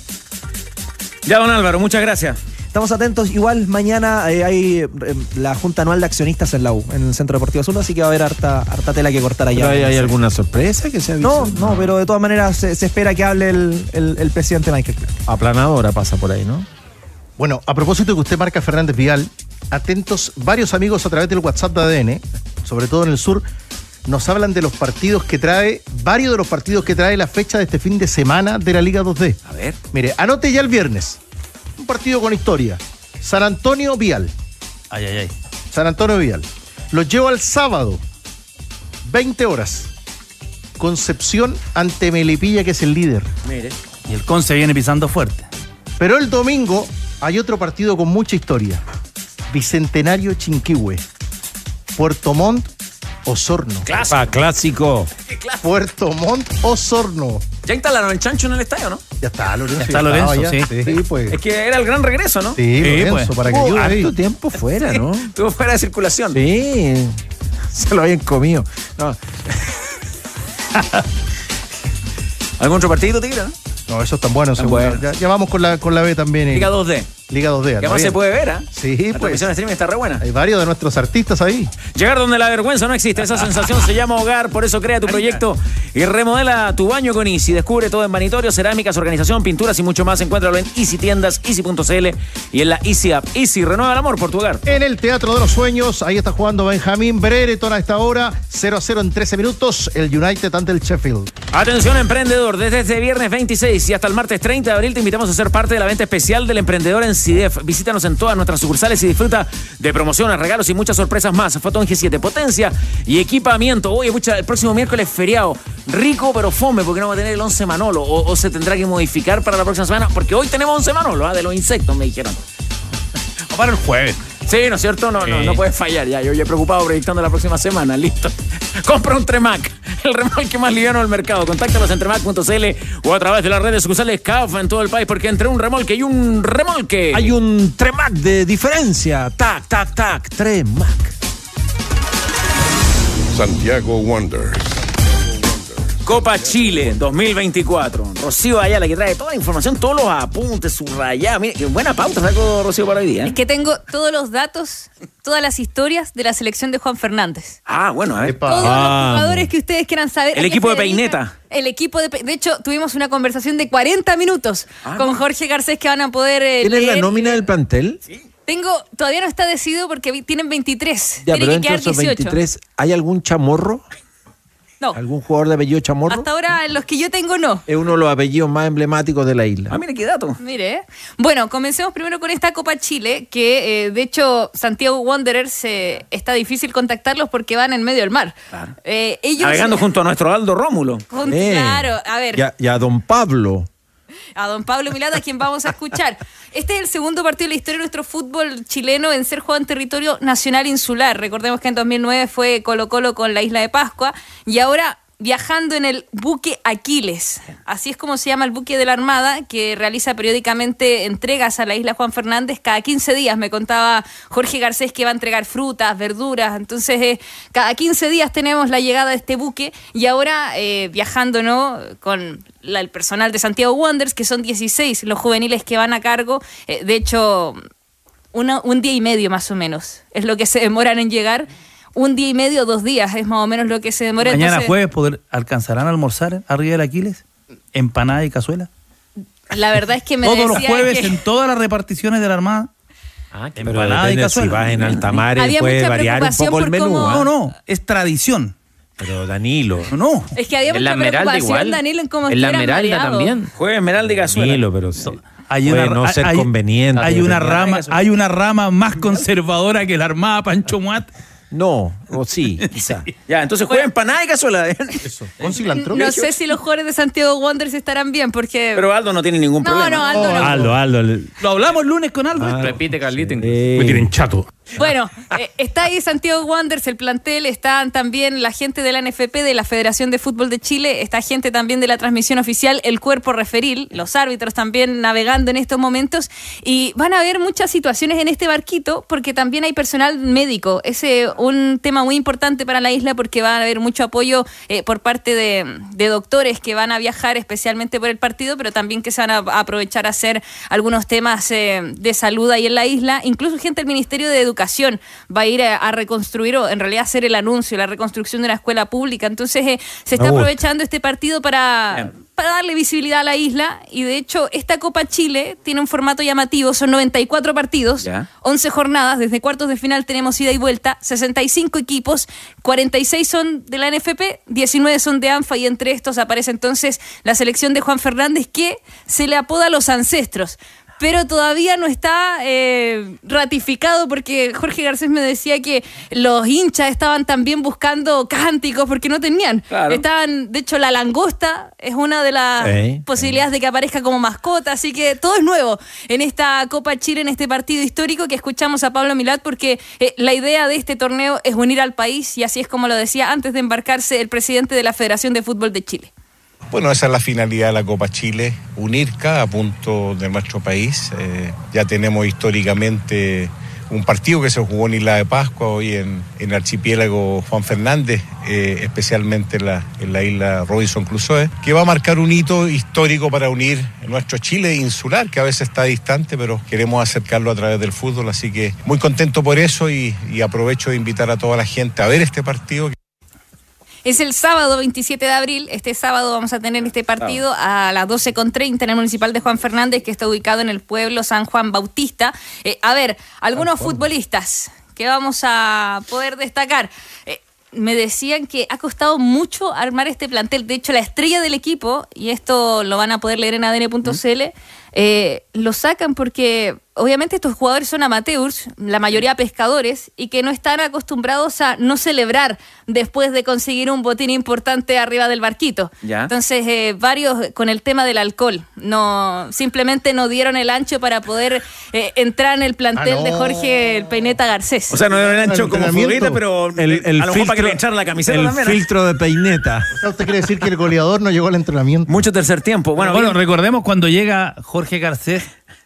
Ya, don Álvaro, muchas gracias. Estamos atentos. Igual mañana hay la Junta Anual de Accionistas en la U, en el Centro Deportivo Azul, así que va a haber harta tela que cortar allá. ¿Hay alguna sorpresa que se avise? No, pero de todas maneras se espera que hable el presidente Michael Clark. Aplanadora pasa por ahí, ¿no? Bueno, a propósito que usted marca Fernández Vial, atentos, varios amigos a través del WhatsApp de ADN, sobre todo en el sur, nos hablan de los partidos que trae, varios de los partidos que trae la fecha de este fin de semana de la Liga 2D. A ver. Mire, anote ya el viernes, un partido con historia, San Antonio Vial. Ay. San Antonio Vial. Los llevo al sábado, 20 horas, Concepción ante Melipilla, que es el líder. Mire. Y el Conce viene pisando fuerte. Pero el domingo hay otro partido con mucha historia. Bicentenario Chinquihue. Puerto Montt, Osorno. Clásico. Puerto Montt, Osorno. Ya instalaron el chancho en el estadio, ¿no? Ya está, Lorenzo. Ya está Lorenzo, sí. Sí, pues. Es que era el gran regreso, ¿no? Sí, Lorenzo, pues. para que ayude ahí. Harto tiempo fuera, ¿no? Estuvo fuera de circulación. Sí. Se lo habían comido. No. ¿Algún otro partido, Tigre? No, esos están buenos. Bueno. Ya vamos con la B también. Liga 2D. Liga 2D. Que además se puede ver, ¿ah? Sí, la pues. transmisión de streaming está re buena. Hay varios de nuestros artistas ahí. Llegar donde la vergüenza no existe. Esa sensación se llama hogar. Por eso crea tu proyecto y remodela tu baño con Easy. Descubre todo en manitorios, cerámicas, organización, pinturas y mucho más. Encuéntralo en Easy Tiendas, Easy.cl y en la Easy App. Easy, renueva el amor por tu hogar. En el Teatro de los Sueños, ahí está jugando Benjamín Brereton a esta hora. 0-0 en 13 minutos. El United ante el Sheffield. Atención, emprendedor. Desde este viernes 26 y hasta el martes 30 de abril te invitamos a ser parte de la venta especial del emprendedor en CIDEF. Visítanos en todas nuestras sucursales y disfruta de promociones, regalos y muchas sorpresas más. Fotón G7, potencia y equipamiento. Oye, pucha, el próximo miércoles feriado. Rico pero fome, porque no va a tener el 11 Manolo. O se tendrá que modificar para la próxima semana, porque hoy tenemos 11 Manolo, de los insectos, me dijeron. O para el jueves. Sí, ¿no es cierto? No puedes fallar ya. Yo ya preocupado proyectando la próxima semana. Listo. Compra un Tremac, el remolque más liviano del mercado. Contáctalos en tremac.cl o a través de las redes sucursales CAF en todo el país, porque entre un remolque y un remolque hay un Tremac de diferencia. Tac, tac, tac. Tremac. Santiago Wanderers. Copa Chile 2024. Rocío Ayala, que trae toda la información, todos los apuntes, subrayados. Mire, qué buena pauta sacó Rocío para hoy día. Es que tengo todos los datos, todas las historias de la selección de Juan Fernández. Ah, bueno, a ver. Todos los jugadores que ustedes quieran saber. El equipo de Peineta. El equipo de hecho, tuvimos una conversación de 40 minutos con Jorge Garcés que van a poder ¿Tienes la nómina del plantel? Sí. Todavía no está decidido porque tienen 23. Ya, tienen pero que quedar dentro de esos 18. 23, ¿hay algún chamorro? No. ¿Algún jugador de apellido Chamorro? Hasta ahora, los que yo tengo, no. Es uno de los apellidos más emblemáticos de la isla. Ah, mire qué dato. Mire. Bueno, comencemos primero con esta Copa Chile, que de hecho Santiago Wanderers está difícil contactarlos porque van en medio del mar. Claro. Ellos, navegando junto a nuestro Aldo Rómulo. Claro, a ver. Y a don Pablo. A don Pablo Milata, a quien vamos a escuchar. Este es el segundo partido de la historia de nuestro fútbol chileno en ser jugado en territorio nacional insular. Recordemos que en 2009 fue Colo-Colo con la Isla de Pascua y ahora viajando en el buque Aquiles. Así es como se llama el buque de la Armada, que realiza periódicamente entregas a la isla Juan Fernández cada 15 días. Me contaba Jorge Garcés que va a entregar frutas, verduras. Entonces, cada 15 días tenemos la llegada de este buque y ahora viajando, ¿no?, con el personal de Santiago Wanderers, que son 16 los juveniles que van a cargo. De hecho, un día y medio más o menos es lo que se demoran en llegar. 1 día y medio, 2 días es más o menos lo que se demora. Mañana jueves ¿alcanzarán a almorzar arriba del Aquiles? ¿Empanada y cazuela? La verdad es que me todos decía los jueves que... en todas las reparticiones de la Armada. Empanada y cazuela. Si vas en alta mar puede variar un poco el menú. No, es tradición. Pero Danilo. No. Es que había mucha preocupación, Danilo, en cómo en la estuvieran Esmeralda variados. también. Juega Esmeralda y cazuela. Danilo, pero sí. Puede no ser conveniente. Hay una rama más conservadora que la Armada Pancho Muat. No, o sí, quizá. Ya, entonces juega empanada y cazuela. Eso, con cilantro. No sé si los jugadores de Santiago Wanderers estarán bien, porque... Pero Aldo no tiene ningún problema. No, Aldo no. Aldo. Lo hablamos el lunes con Aldo. Repite, Carlito. Me tienen chato. Bueno, está ahí Santiago Wanderers, el plantel, están también la gente de la NFP, de la Federación de Fútbol de Chile, está gente también de la transmisión oficial, el cuerpo referil, los árbitros también navegando en estos momentos, y van a haber muchas situaciones en este barquito porque también hay personal médico. Es un tema muy importante para la isla porque va a haber mucho apoyo por parte de doctores que van a viajar especialmente por el partido, pero también que se van a aprovechar a hacer algunos temas de salud ahí en la isla. Incluso gente del Ministerio de Educación va a ir a reconstruir, o en realidad hacer el anuncio, la reconstrucción de una escuela pública. Entonces se está aprovechando este partido para darle visibilidad a la isla, y de hecho esta Copa Chile tiene un formato llamativo, son 94 partidos, 11 jornadas, desde cuartos de final tenemos ida y vuelta, 65 equipos, 46 son de la NFP, 19 son de ANFA, y entre estos aparece entonces la selección de Juan Fernández, que se le apoda Los Ancestros. Pero todavía no está ratificado, porque Jorge Garcés me decía que los hinchas estaban también buscando cánticos porque no tenían. Claro. De hecho, la langosta es una de las posibilidades de que aparezca como mascota, así que todo es nuevo en esta Copa Chile, en este partido histórico que escuchamos a Pablo Milat, porque la idea de este torneo es unir al país, y así es como lo decía antes de embarcarse el presidente de la Federación de Fútbol de Chile. Bueno, esa es la finalidad de la Copa Chile, unir cada punto de nuestro país. Ya tenemos históricamente un partido que se jugó en Isla de Pascua, hoy en el archipiélago Juan Fernández, especialmente en la isla Robinson Crusoe, que va a marcar un hito histórico para unir nuestro Chile insular, que a veces está distante, pero queremos acercarlo a través del fútbol. Así que muy contento por eso, y aprovecho de invitar a toda la gente a ver este partido. Es el sábado 27 de abril. Este sábado vamos a tener este partido a las 12:30 en el Municipal de Juan Fernández, que está ubicado en el pueblo San Juan Bautista. Algunos futbolistas que vamos a poder destacar. Me decían que ha costado mucho armar este plantel. De hecho, la estrella del equipo, y esto lo van a poder leer en adn.cl, lo sacan porque obviamente estos jugadores son amateurs, la mayoría pescadores, y que no están acostumbrados a no celebrar después de conseguir un botín importante arriba del barquito. Entonces, varios con el tema del alcohol, simplemente no dieron el ancho para poder entrar en el plantel de Jorge el Peineta Garcés. O sea, no dieron el ancho como futbolista, pero a lo mejor para que le echara la camiseta el también. El filtro de Peineta. O sea, ¿usted quiere decir que el goleador no llegó al entrenamiento? Mucho tercer tiempo. Bueno, recordemos cuando llega Jorge Garcés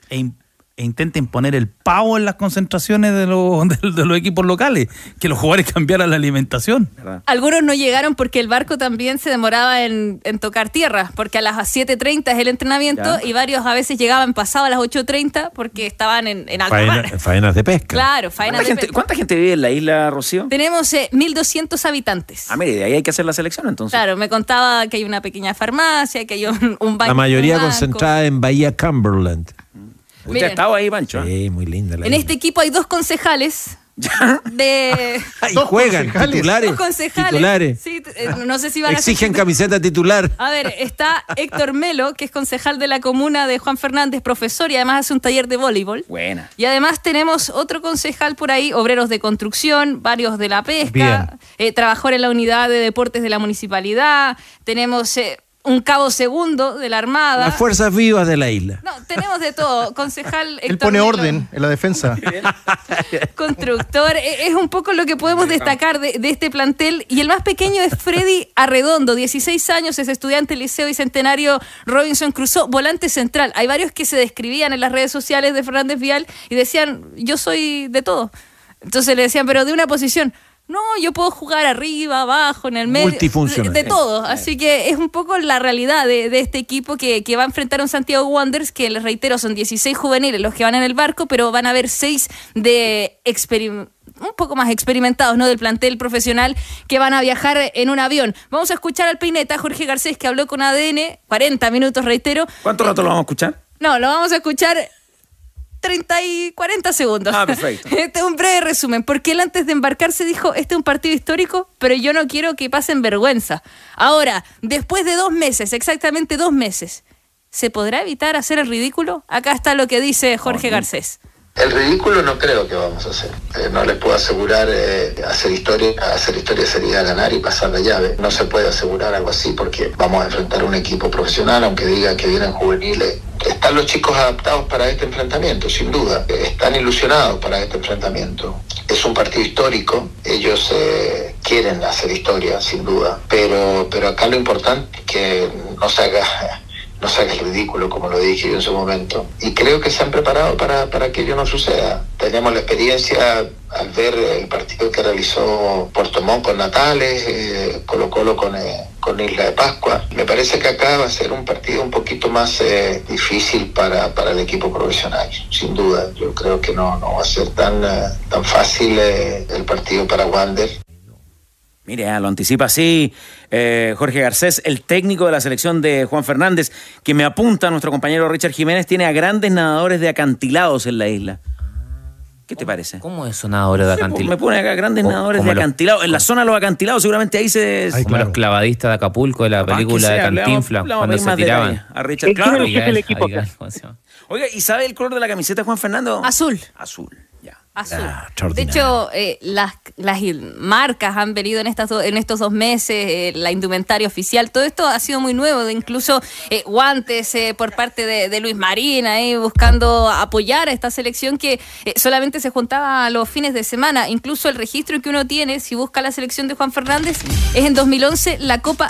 e intenta imponer el pavo en las concentraciones de los equipos locales, que los jugadores cambiaran la alimentación. Algunos no llegaron porque el barco también se demoraba en tocar tierra, porque a las 7:30 es el entrenamiento, y varios a veces llegaban pasado a las 8:30 porque estaban en alta mar. Faenas de pesca. Claro, faenas de pesca. ¿Cuánta gente vive en la isla, Rocío? Tenemos 1.200 habitantes. Mire, de ahí hay que hacer la selección entonces. Claro, me contaba que hay una pequeña farmacia, que hay un banco. La mayoría concentrada en Bahía Cumberland. ¿Usted ha estado ahí, Pancho? Sí, muy linda. En este equipo hay 2 concejales, Juegan titulares. Dos concejales. Sí, no sé si van exigen camiseta titular. A ver, está Héctor Melo, que es concejal de la comuna de Juan Fernández, profesor, y además hace un taller de voleibol. Buena. Y además tenemos otro concejal por ahí, obreros de construcción, varios de la pesca, trabajó en la unidad de deportes de la municipalidad, tenemos un cabo segundo de la Armada. Las fuerzas vivas de la isla. No, tenemos de todo. Concejal Héctor Él pone Melo, orden en la defensa. constructor. Es un poco lo que podemos destacar de este plantel. Y el más pequeño es Freddy Arredondo, 16 años, es estudiante del Liceo Bicentenario Robinson Crusoe, volante central. Hay varios que se describían en las redes sociales de Fernández Vial y decían, yo soy de todo. Entonces le decían, pero de una posición. No, yo puedo jugar arriba, abajo, en el medio. Multifuncional. De todo. Así que es un poco la realidad de este equipo que va a enfrentar a un Santiago Wanderers, que les reitero, son 16 juveniles los que van en el barco, pero van a haber 6 de un poco más experimentados, ¿no? Del plantel profesional que van a viajar en un avión. Vamos a escuchar al peineta Jorge Garcés, que habló con ADN, 40 minutos, reitero. ¿Cuánto rato lo vamos a escuchar? No, lo vamos a escuchar 30 y 40 segundos. Perfecto. Este es un breve resumen, porque él antes de embarcarse dijo, este es un partido histórico, pero yo no quiero que pasen vergüenza. Ahora, después de 2 meses, exactamente 2 meses, ¿se podrá evitar hacer el ridículo? Acá está lo que dice Jorge Garcés. El ridículo no creo que vamos a hacer. No les puedo asegurar hacer historia. Hacer historia sería ganar y pasar la llave. No se puede asegurar algo así porque vamos a enfrentar un equipo profesional, aunque diga que vienen juveniles. Están los chicos adaptados para este enfrentamiento, sin duda. Están ilusionados para este enfrentamiento. Es un partido histórico. Ellos quieren hacer historia, sin duda. Pero acá lo importante es que no se haga el ridículo, como lo dije yo en su momento. Y creo que se han preparado para que ello no suceda. Tenemos la experiencia al ver el partido que realizó Puerto Montt con Natales, Colo-Colo con Isla de Pascua. Me parece que acá va a ser un partido un poquito más difícil para el equipo profesional, sin duda. Yo creo que no va a ser tan fácil el partido para Wander. Mire, lo anticipa así Jorge Garcés, el técnico de la selección de Juan Fernández, que me apunta nuestro compañero Richard Jiménez, tiene a grandes nadadores de acantilados en la isla. ¿Qué te parece? ¿Cómo es eso, nadadores de acantilados? Me pone acá grandes nadadores de acantilados. En la zona de los acantilados seguramente ahí se... Como los clavadistas de Acapulco de la película de Cantinflas, cuando se tiraban. A Richard, claro. Oiga, ¿y sabe el color de la camiseta de Juan Fernando? Azul. Azul, ya. Azul. De hecho, las marcas han venido en estos 2 meses, la indumentaria oficial, todo esto ha sido muy nuevo, incluso guantes por parte de Luis Marín, buscando apoyar a esta selección que solamente se juntaba a los fines de semana. Incluso el registro que uno tiene, si busca la selección de Juan Fernández, es en 2011 la Copa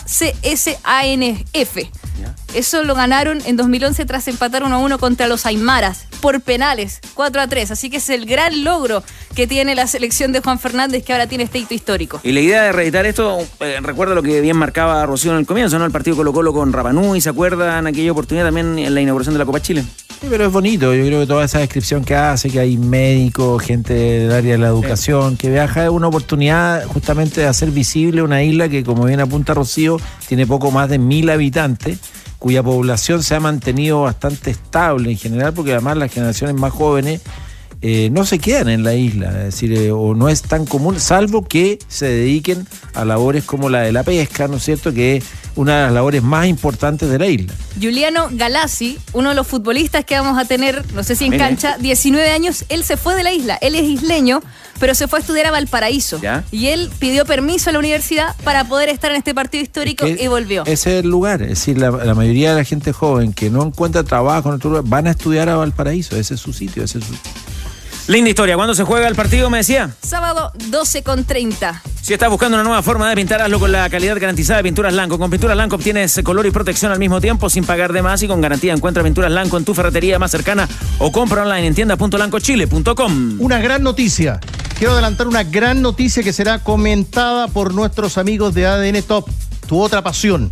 CSANF. Eso lo ganaron en 2011 tras empatar 1-1 contra los Aymaras por penales, 4-3. Así que es el gran logro que tiene la selección de Juan Fernández, que ahora tiene este hito histórico. Y la idea de reeditar esto, recuerda lo que bien marcaba Rocío en el comienzo, ¿no? El partido Colo-Colo con Rapanui, ¿se acuerdan? Aquella oportunidad también en la inauguración de la Copa Chile. Sí, pero es bonito. Yo creo que toda esa descripción que hace, que hay médicos, gente del área de la educación, que viaja, es una oportunidad justamente de hacer visible una isla que, como bien apunta Rocío, tiene poco más de 1.000 habitantes, cuya población se ha mantenido bastante estable en general, porque además las generaciones más jóvenes no se quedan en la isla, es decir, o no es tan común, salvo que se dediquen a labores como la de la pesca, ¿no es cierto?, que es una de las labores más importantes de la isla. Giuliano Galassi, uno de los futbolistas que vamos a tener, no sé si en cancha, 19 años, él se fue de la isla, él es isleño, pero se fue a estudiar a Valparaíso. ¿Ya? Y él pidió permiso a la universidad para poder estar en este partido histórico y volvió. Ese es el lugar, es decir, la mayoría de la gente joven que no encuentra trabajo en otro lugar, van a estudiar a Valparaíso, ese es su sitio, ese es su... Linda historia. ¿Cuándo se juega el partido, me decía? Sábado 12:30. Si estás buscando una nueva forma de pintar, hazlo con la calidad garantizada de Pinturas Lanco. Con Pinturas Lanco obtienes color y protección al mismo tiempo sin pagar de más y con garantía. Encuentra Pinturas Lanco en tu ferretería más cercana o compra online en tiendas.lancochile.com. Una gran noticia. Quiero adelantar una gran noticia que será comentada por nuestros amigos de ADN Top. Tu otra pasión.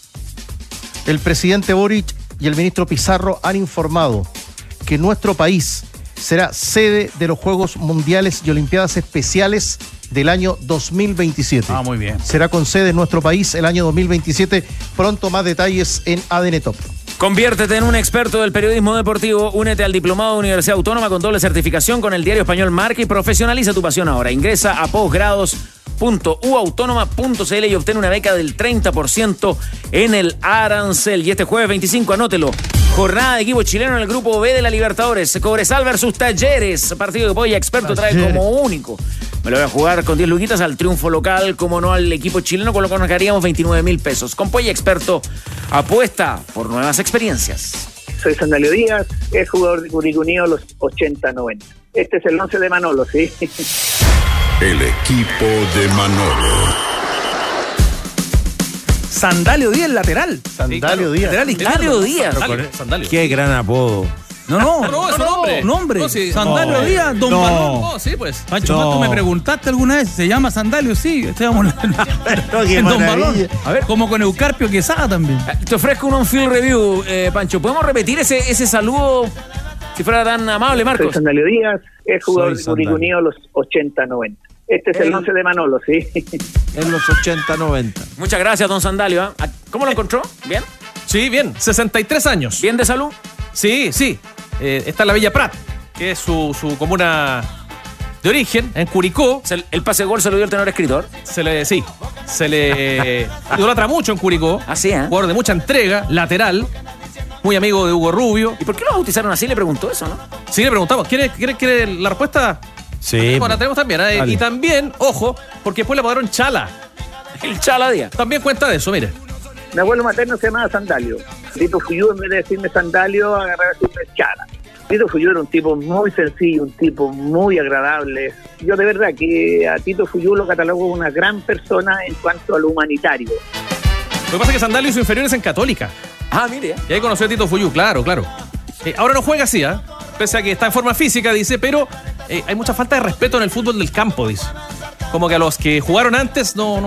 El presidente Boric y el ministro Pizarro han informado que nuestro país será sede de los Juegos Mundiales y Olimpiadas Especiales del año 2027. Muy bien. Será con sede en nuestro país el año 2027. Pronto más detalles en ADN Top. Conviértete en un experto del periodismo deportivo. Únete al Diplomado de Universidad Autónoma con doble certificación con el diario español Marca y profesionaliza tu pasión ahora. Ingresa a posgrados.uautónoma.cl y obtén una beca del 30% en el arancel. Y este jueves 25, anótelo, jornada de equipo chileno en el grupo B de la Libertadores. Cobresal versus Talleres. Partido que Polla Experto trae como único. Me lo voy a jugar con 10 luquitas al triunfo local, como no al equipo chileno, con lo que nos ganaríamos 29.000 pesos. Con Polla Experto, apuesta por nuevas experiencias. Soy Sandalio Díaz, es jugador de Curicó Unido los 80-90. Este es el 11 de Manolo, ¿sí? El equipo de Manolo. Sandalio Díaz, lateral. Sandalio Díaz. Lateral izquierdo. Sandalio. Qué gran apodo. No, es un nombre. No, sí. Sandalio Díaz, Don Balón. No, sí, pues. Pancho, ¿tú me preguntaste alguna vez? ¿Se llama Sandalio? Sí, estábamos en Don Balón. A ver, como con Eucarpio Quesada también. Te ofrezco un on-field review, Pancho. ¿Podemos repetir ese saludo, si fuera tan amable, Marcos? Soy Sandalio Díaz, es jugador de Curicó Unido los 80-90. Este es el 11 de Manolo, ¿sí? En los 80-90. Muchas gracias, don Sandalio. ¿Cómo lo encontró? ¿Bien? Sí, bien. 63 años. ¿Bien de salud? Sí. Está en la Bella Prat, que es su comuna de origen, en Curicó. El pase de gol se lo dio el tenor escritor. Se le idolatra mucho en Curicó. Así, Jugador de mucha entrega, lateral, muy amigo de Hugo Rubio. ¿Y por qué lo bautizaron así? Le preguntó eso, ¿no? Sí, le preguntamos. ¿Quiere la respuesta? Sí. Bueno, la tenemos también. Y también, ojo, porque después le apodaron Chala. El Chala Díaz. También cuenta de eso, mire. Mi abuelo materno se llamaba Sandalio. Tito Fuyú, en vez de decirme Sandalio, agarraba a decirme Chala. Tito Fuyú era un tipo muy sencillo, un tipo muy agradable. Yo de verdad que a Tito Fuyú lo catalogo como una gran persona en cuanto a lo humanitario. Lo que pasa es que Sandalio hizo inferiores en Católica. Ah, mire. Y ahí conoció a Tito Fuyú, claro. Ahora no juega así, pese a que está en forma física, dice, pero hay mucha falta de respeto en el fútbol del campo, dice. Como que a los que jugaron antes no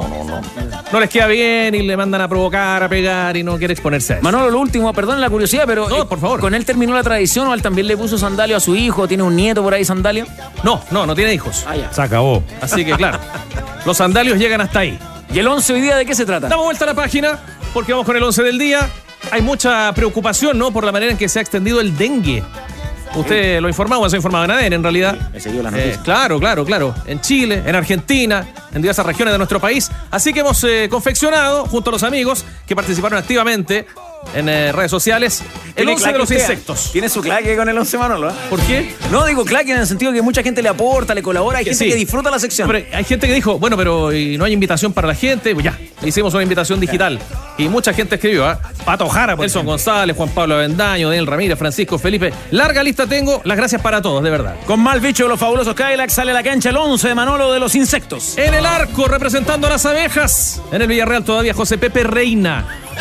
les queda bien y le mandan a provocar, a pegar y no quiere exponerse a eso. Manolo, lo último, perdón la curiosidad, pero no, por favor. ¿Con él terminó la tradición o él también le puso Sandalio a su hijo? ¿Tiene un nieto por ahí, Sandalio? No tiene hijos. Ya. Se acabó. Así que claro, los Sandalios llegan hasta ahí. ¿Y el 11 hoy día de qué se trata? Damos vuelta a la página porque vamos con el 11 del día. Hay mucha preocupación, ¿no? Por la manera en que se ha extendido el dengue. Usted lo informaba, se ha informado en ADN en realidad. Me siguió la noticia. Claro. En Chile, en Argentina, en diversas regiones de nuestro país. Así que hemos confeccionado, junto a los amigos que participaron activamente en redes sociales, el 11 de los insectos. Tiene su claque con el 11, Manolo. ¿Por qué? No, digo claque en el sentido que mucha gente le aporta, le colabora. Hay gente que disfruta la sección. Pero hay gente que dijo, bueno, pero ¿y no hay invitación para la gente? Pues ya, hicimos una invitación digital. Y mucha gente escribió, Pato Jara, Nelson González, Juan Pablo Avendaño, Daniel Ramírez, Francisco Felipe. Larga lista tengo. Las gracias para todos, de verdad. Con mal bicho de los fabulosos Cadillacs sale a la cancha el 11 de Manolo de los insectos. En el arco, representando a las abejas. En el Villarreal todavía José Pepe Reina.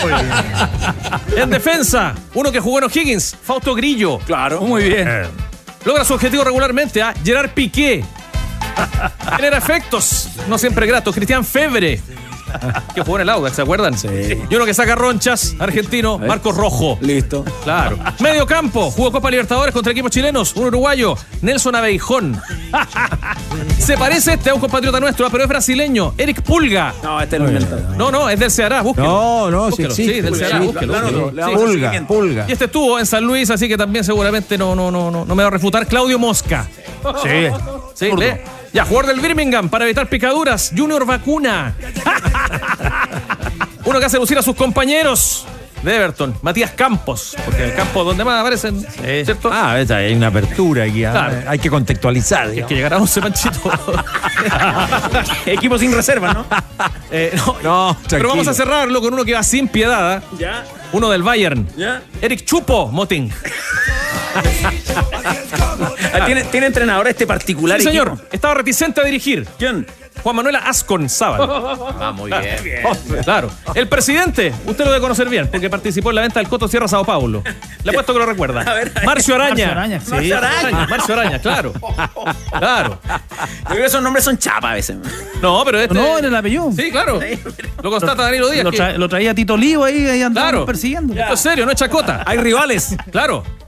En defensa, uno que jugó en O'Higgins, Fausto Grillo. Claro. Muy bien. Logra su objetivo regularmente, Gerard Piqué. Genera efectos, no siempre gratos, Cristian Febre, que jugó en el Audax, ¿se acuerdan? Sí. Y uno que saca ronchas, argentino, Marcos Rojo. Listo. Claro. Medio campo, jugó Copa Libertadores contra equipos chilenos, un uruguayo, Nelson Abeijón. Se parece a un compatriota nuestro, pero es brasileño, Eric Pulga. No, este no es del... No, es del Ceará, búsquelo. No, búsquelo. sí, del Ceará, búsquelo. Pulga. Y este estuvo en San Luis, así que también seguramente no me va a refutar. Claudio Mosca. Sí, ¿ve? Ya, jugador del Birmingham para evitar picaduras, Junior Vacuna. Uno que hace lucir a sus compañeros de Everton, Matías Campos, porque el campo donde más aparecen, ¿cierto? Hay una apertura aquí. Claro. Hay que contextualizar. Es que llegará 11 Panchito. Equipo sin reserva, ¿no? No, pero vamos a cerrarlo con uno que va sin piedad. Ya. Uno del Bayern. Ya. Eric Chupo Moting. ¿Tiene entrenador este particular? Sí, señor. Estaba reticente a dirigir. ¿Quién? Juan Manuel Ascon Sábal. Muy bien. Claro. El presidente, usted lo debe conocer bien, porque participó en la venta del Coto Sierra Sao Paulo. Le apuesto que lo recuerda. Marcio Araña. Marcio Araña, claro. Claro. Yo creo que esos nombres son chapa a veces. No, pero este... No, en el apellido. Sí, claro. Lo constata Danilo Díaz. Lo traía Tito Olivo ahí andando persiguiendo. Esto es serio, no es chacota. Hay rivales. Claro.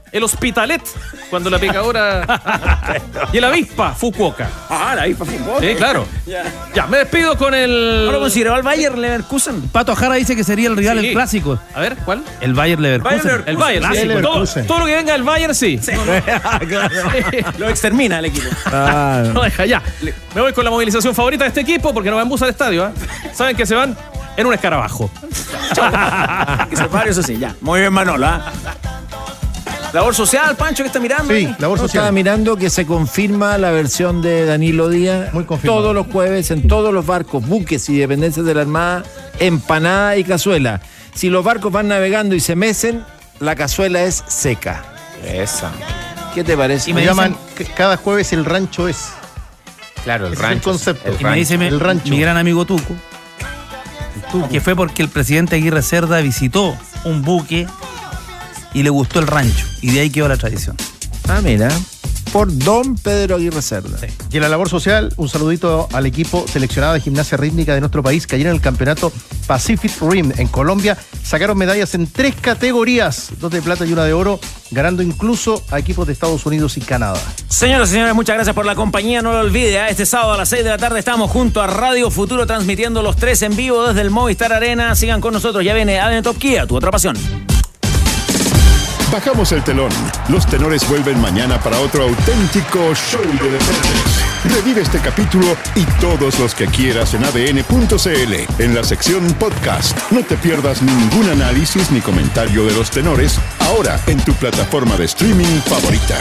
el Hospitalet, cuando la picadora... y el avispa, Fukuoka. La avispa Fukuoka. Sí, claro. Ya, me despido con el... ¿No lo consideró al Bayern Leverkusen? Pato Jara dice que sería el rival del clásico. A ver, ¿cuál? El Bayern Leverkusen. El Bayern, sí. Todo lo que venga del Bayern, sí. Lo extermina el equipo. No deja, ya. Me voy con la movilización favorita de este equipo porque no van en bus al estadio. Saben que se van en un escarabajo. Que se pare, eso sí, ya. Muy bien, Manolo. Labor social, Pancho, que está mirando. Sí, labor social. Estaba mirando que se confirma la versión de Danilo Díaz. Muy confirmado. Todos los jueves en todos los barcos, buques y dependencias de la Armada, empanada y cazuela. Si los barcos van navegando y se mecen, la cazuela es seca. Esa. ¿Qué te parece? Y me llaman cada jueves el rancho es. Claro, el Ese rancho. es el concepto. Y me dice el rancho. mi gran amigo Tuco, que fue porque el presidente Aguirre Cerda visitó un buque y le gustó el rancho. Y de ahí quedó la tradición. Mira. Por don Pedro Aguirre Cerda. Sí. Y en la labor social, un saludito al equipo seleccionado de gimnasia rítmica de nuestro país, que ayer en el campeonato Pacific Rim en Colombia sacaron medallas en 3 categorías, 2 de plata y 1 de oro, ganando incluso a equipos de Estados Unidos y Canadá. Señoras y señores, muchas gracias por la compañía. No lo olvide, este sábado a las 6 de la tarde estamos junto a Radio Futuro transmitiendo los 3 en vivo desde el Movistar Arena. Sigan con nosotros, ya viene ADN Top Kia, tu otra pasión. Bajamos el telón. Los tenores vuelven mañana para otro auténtico show de deportes. Revive este capítulo y todos los que quieras en adn.cl, en la sección podcast. No te pierdas ningún análisis ni comentario de los tenores, ahora en tu plataforma de streaming favorita.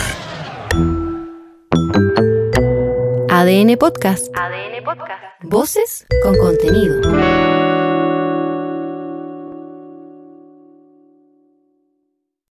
ADN Podcast. ADN Podcast. Voces con contenido.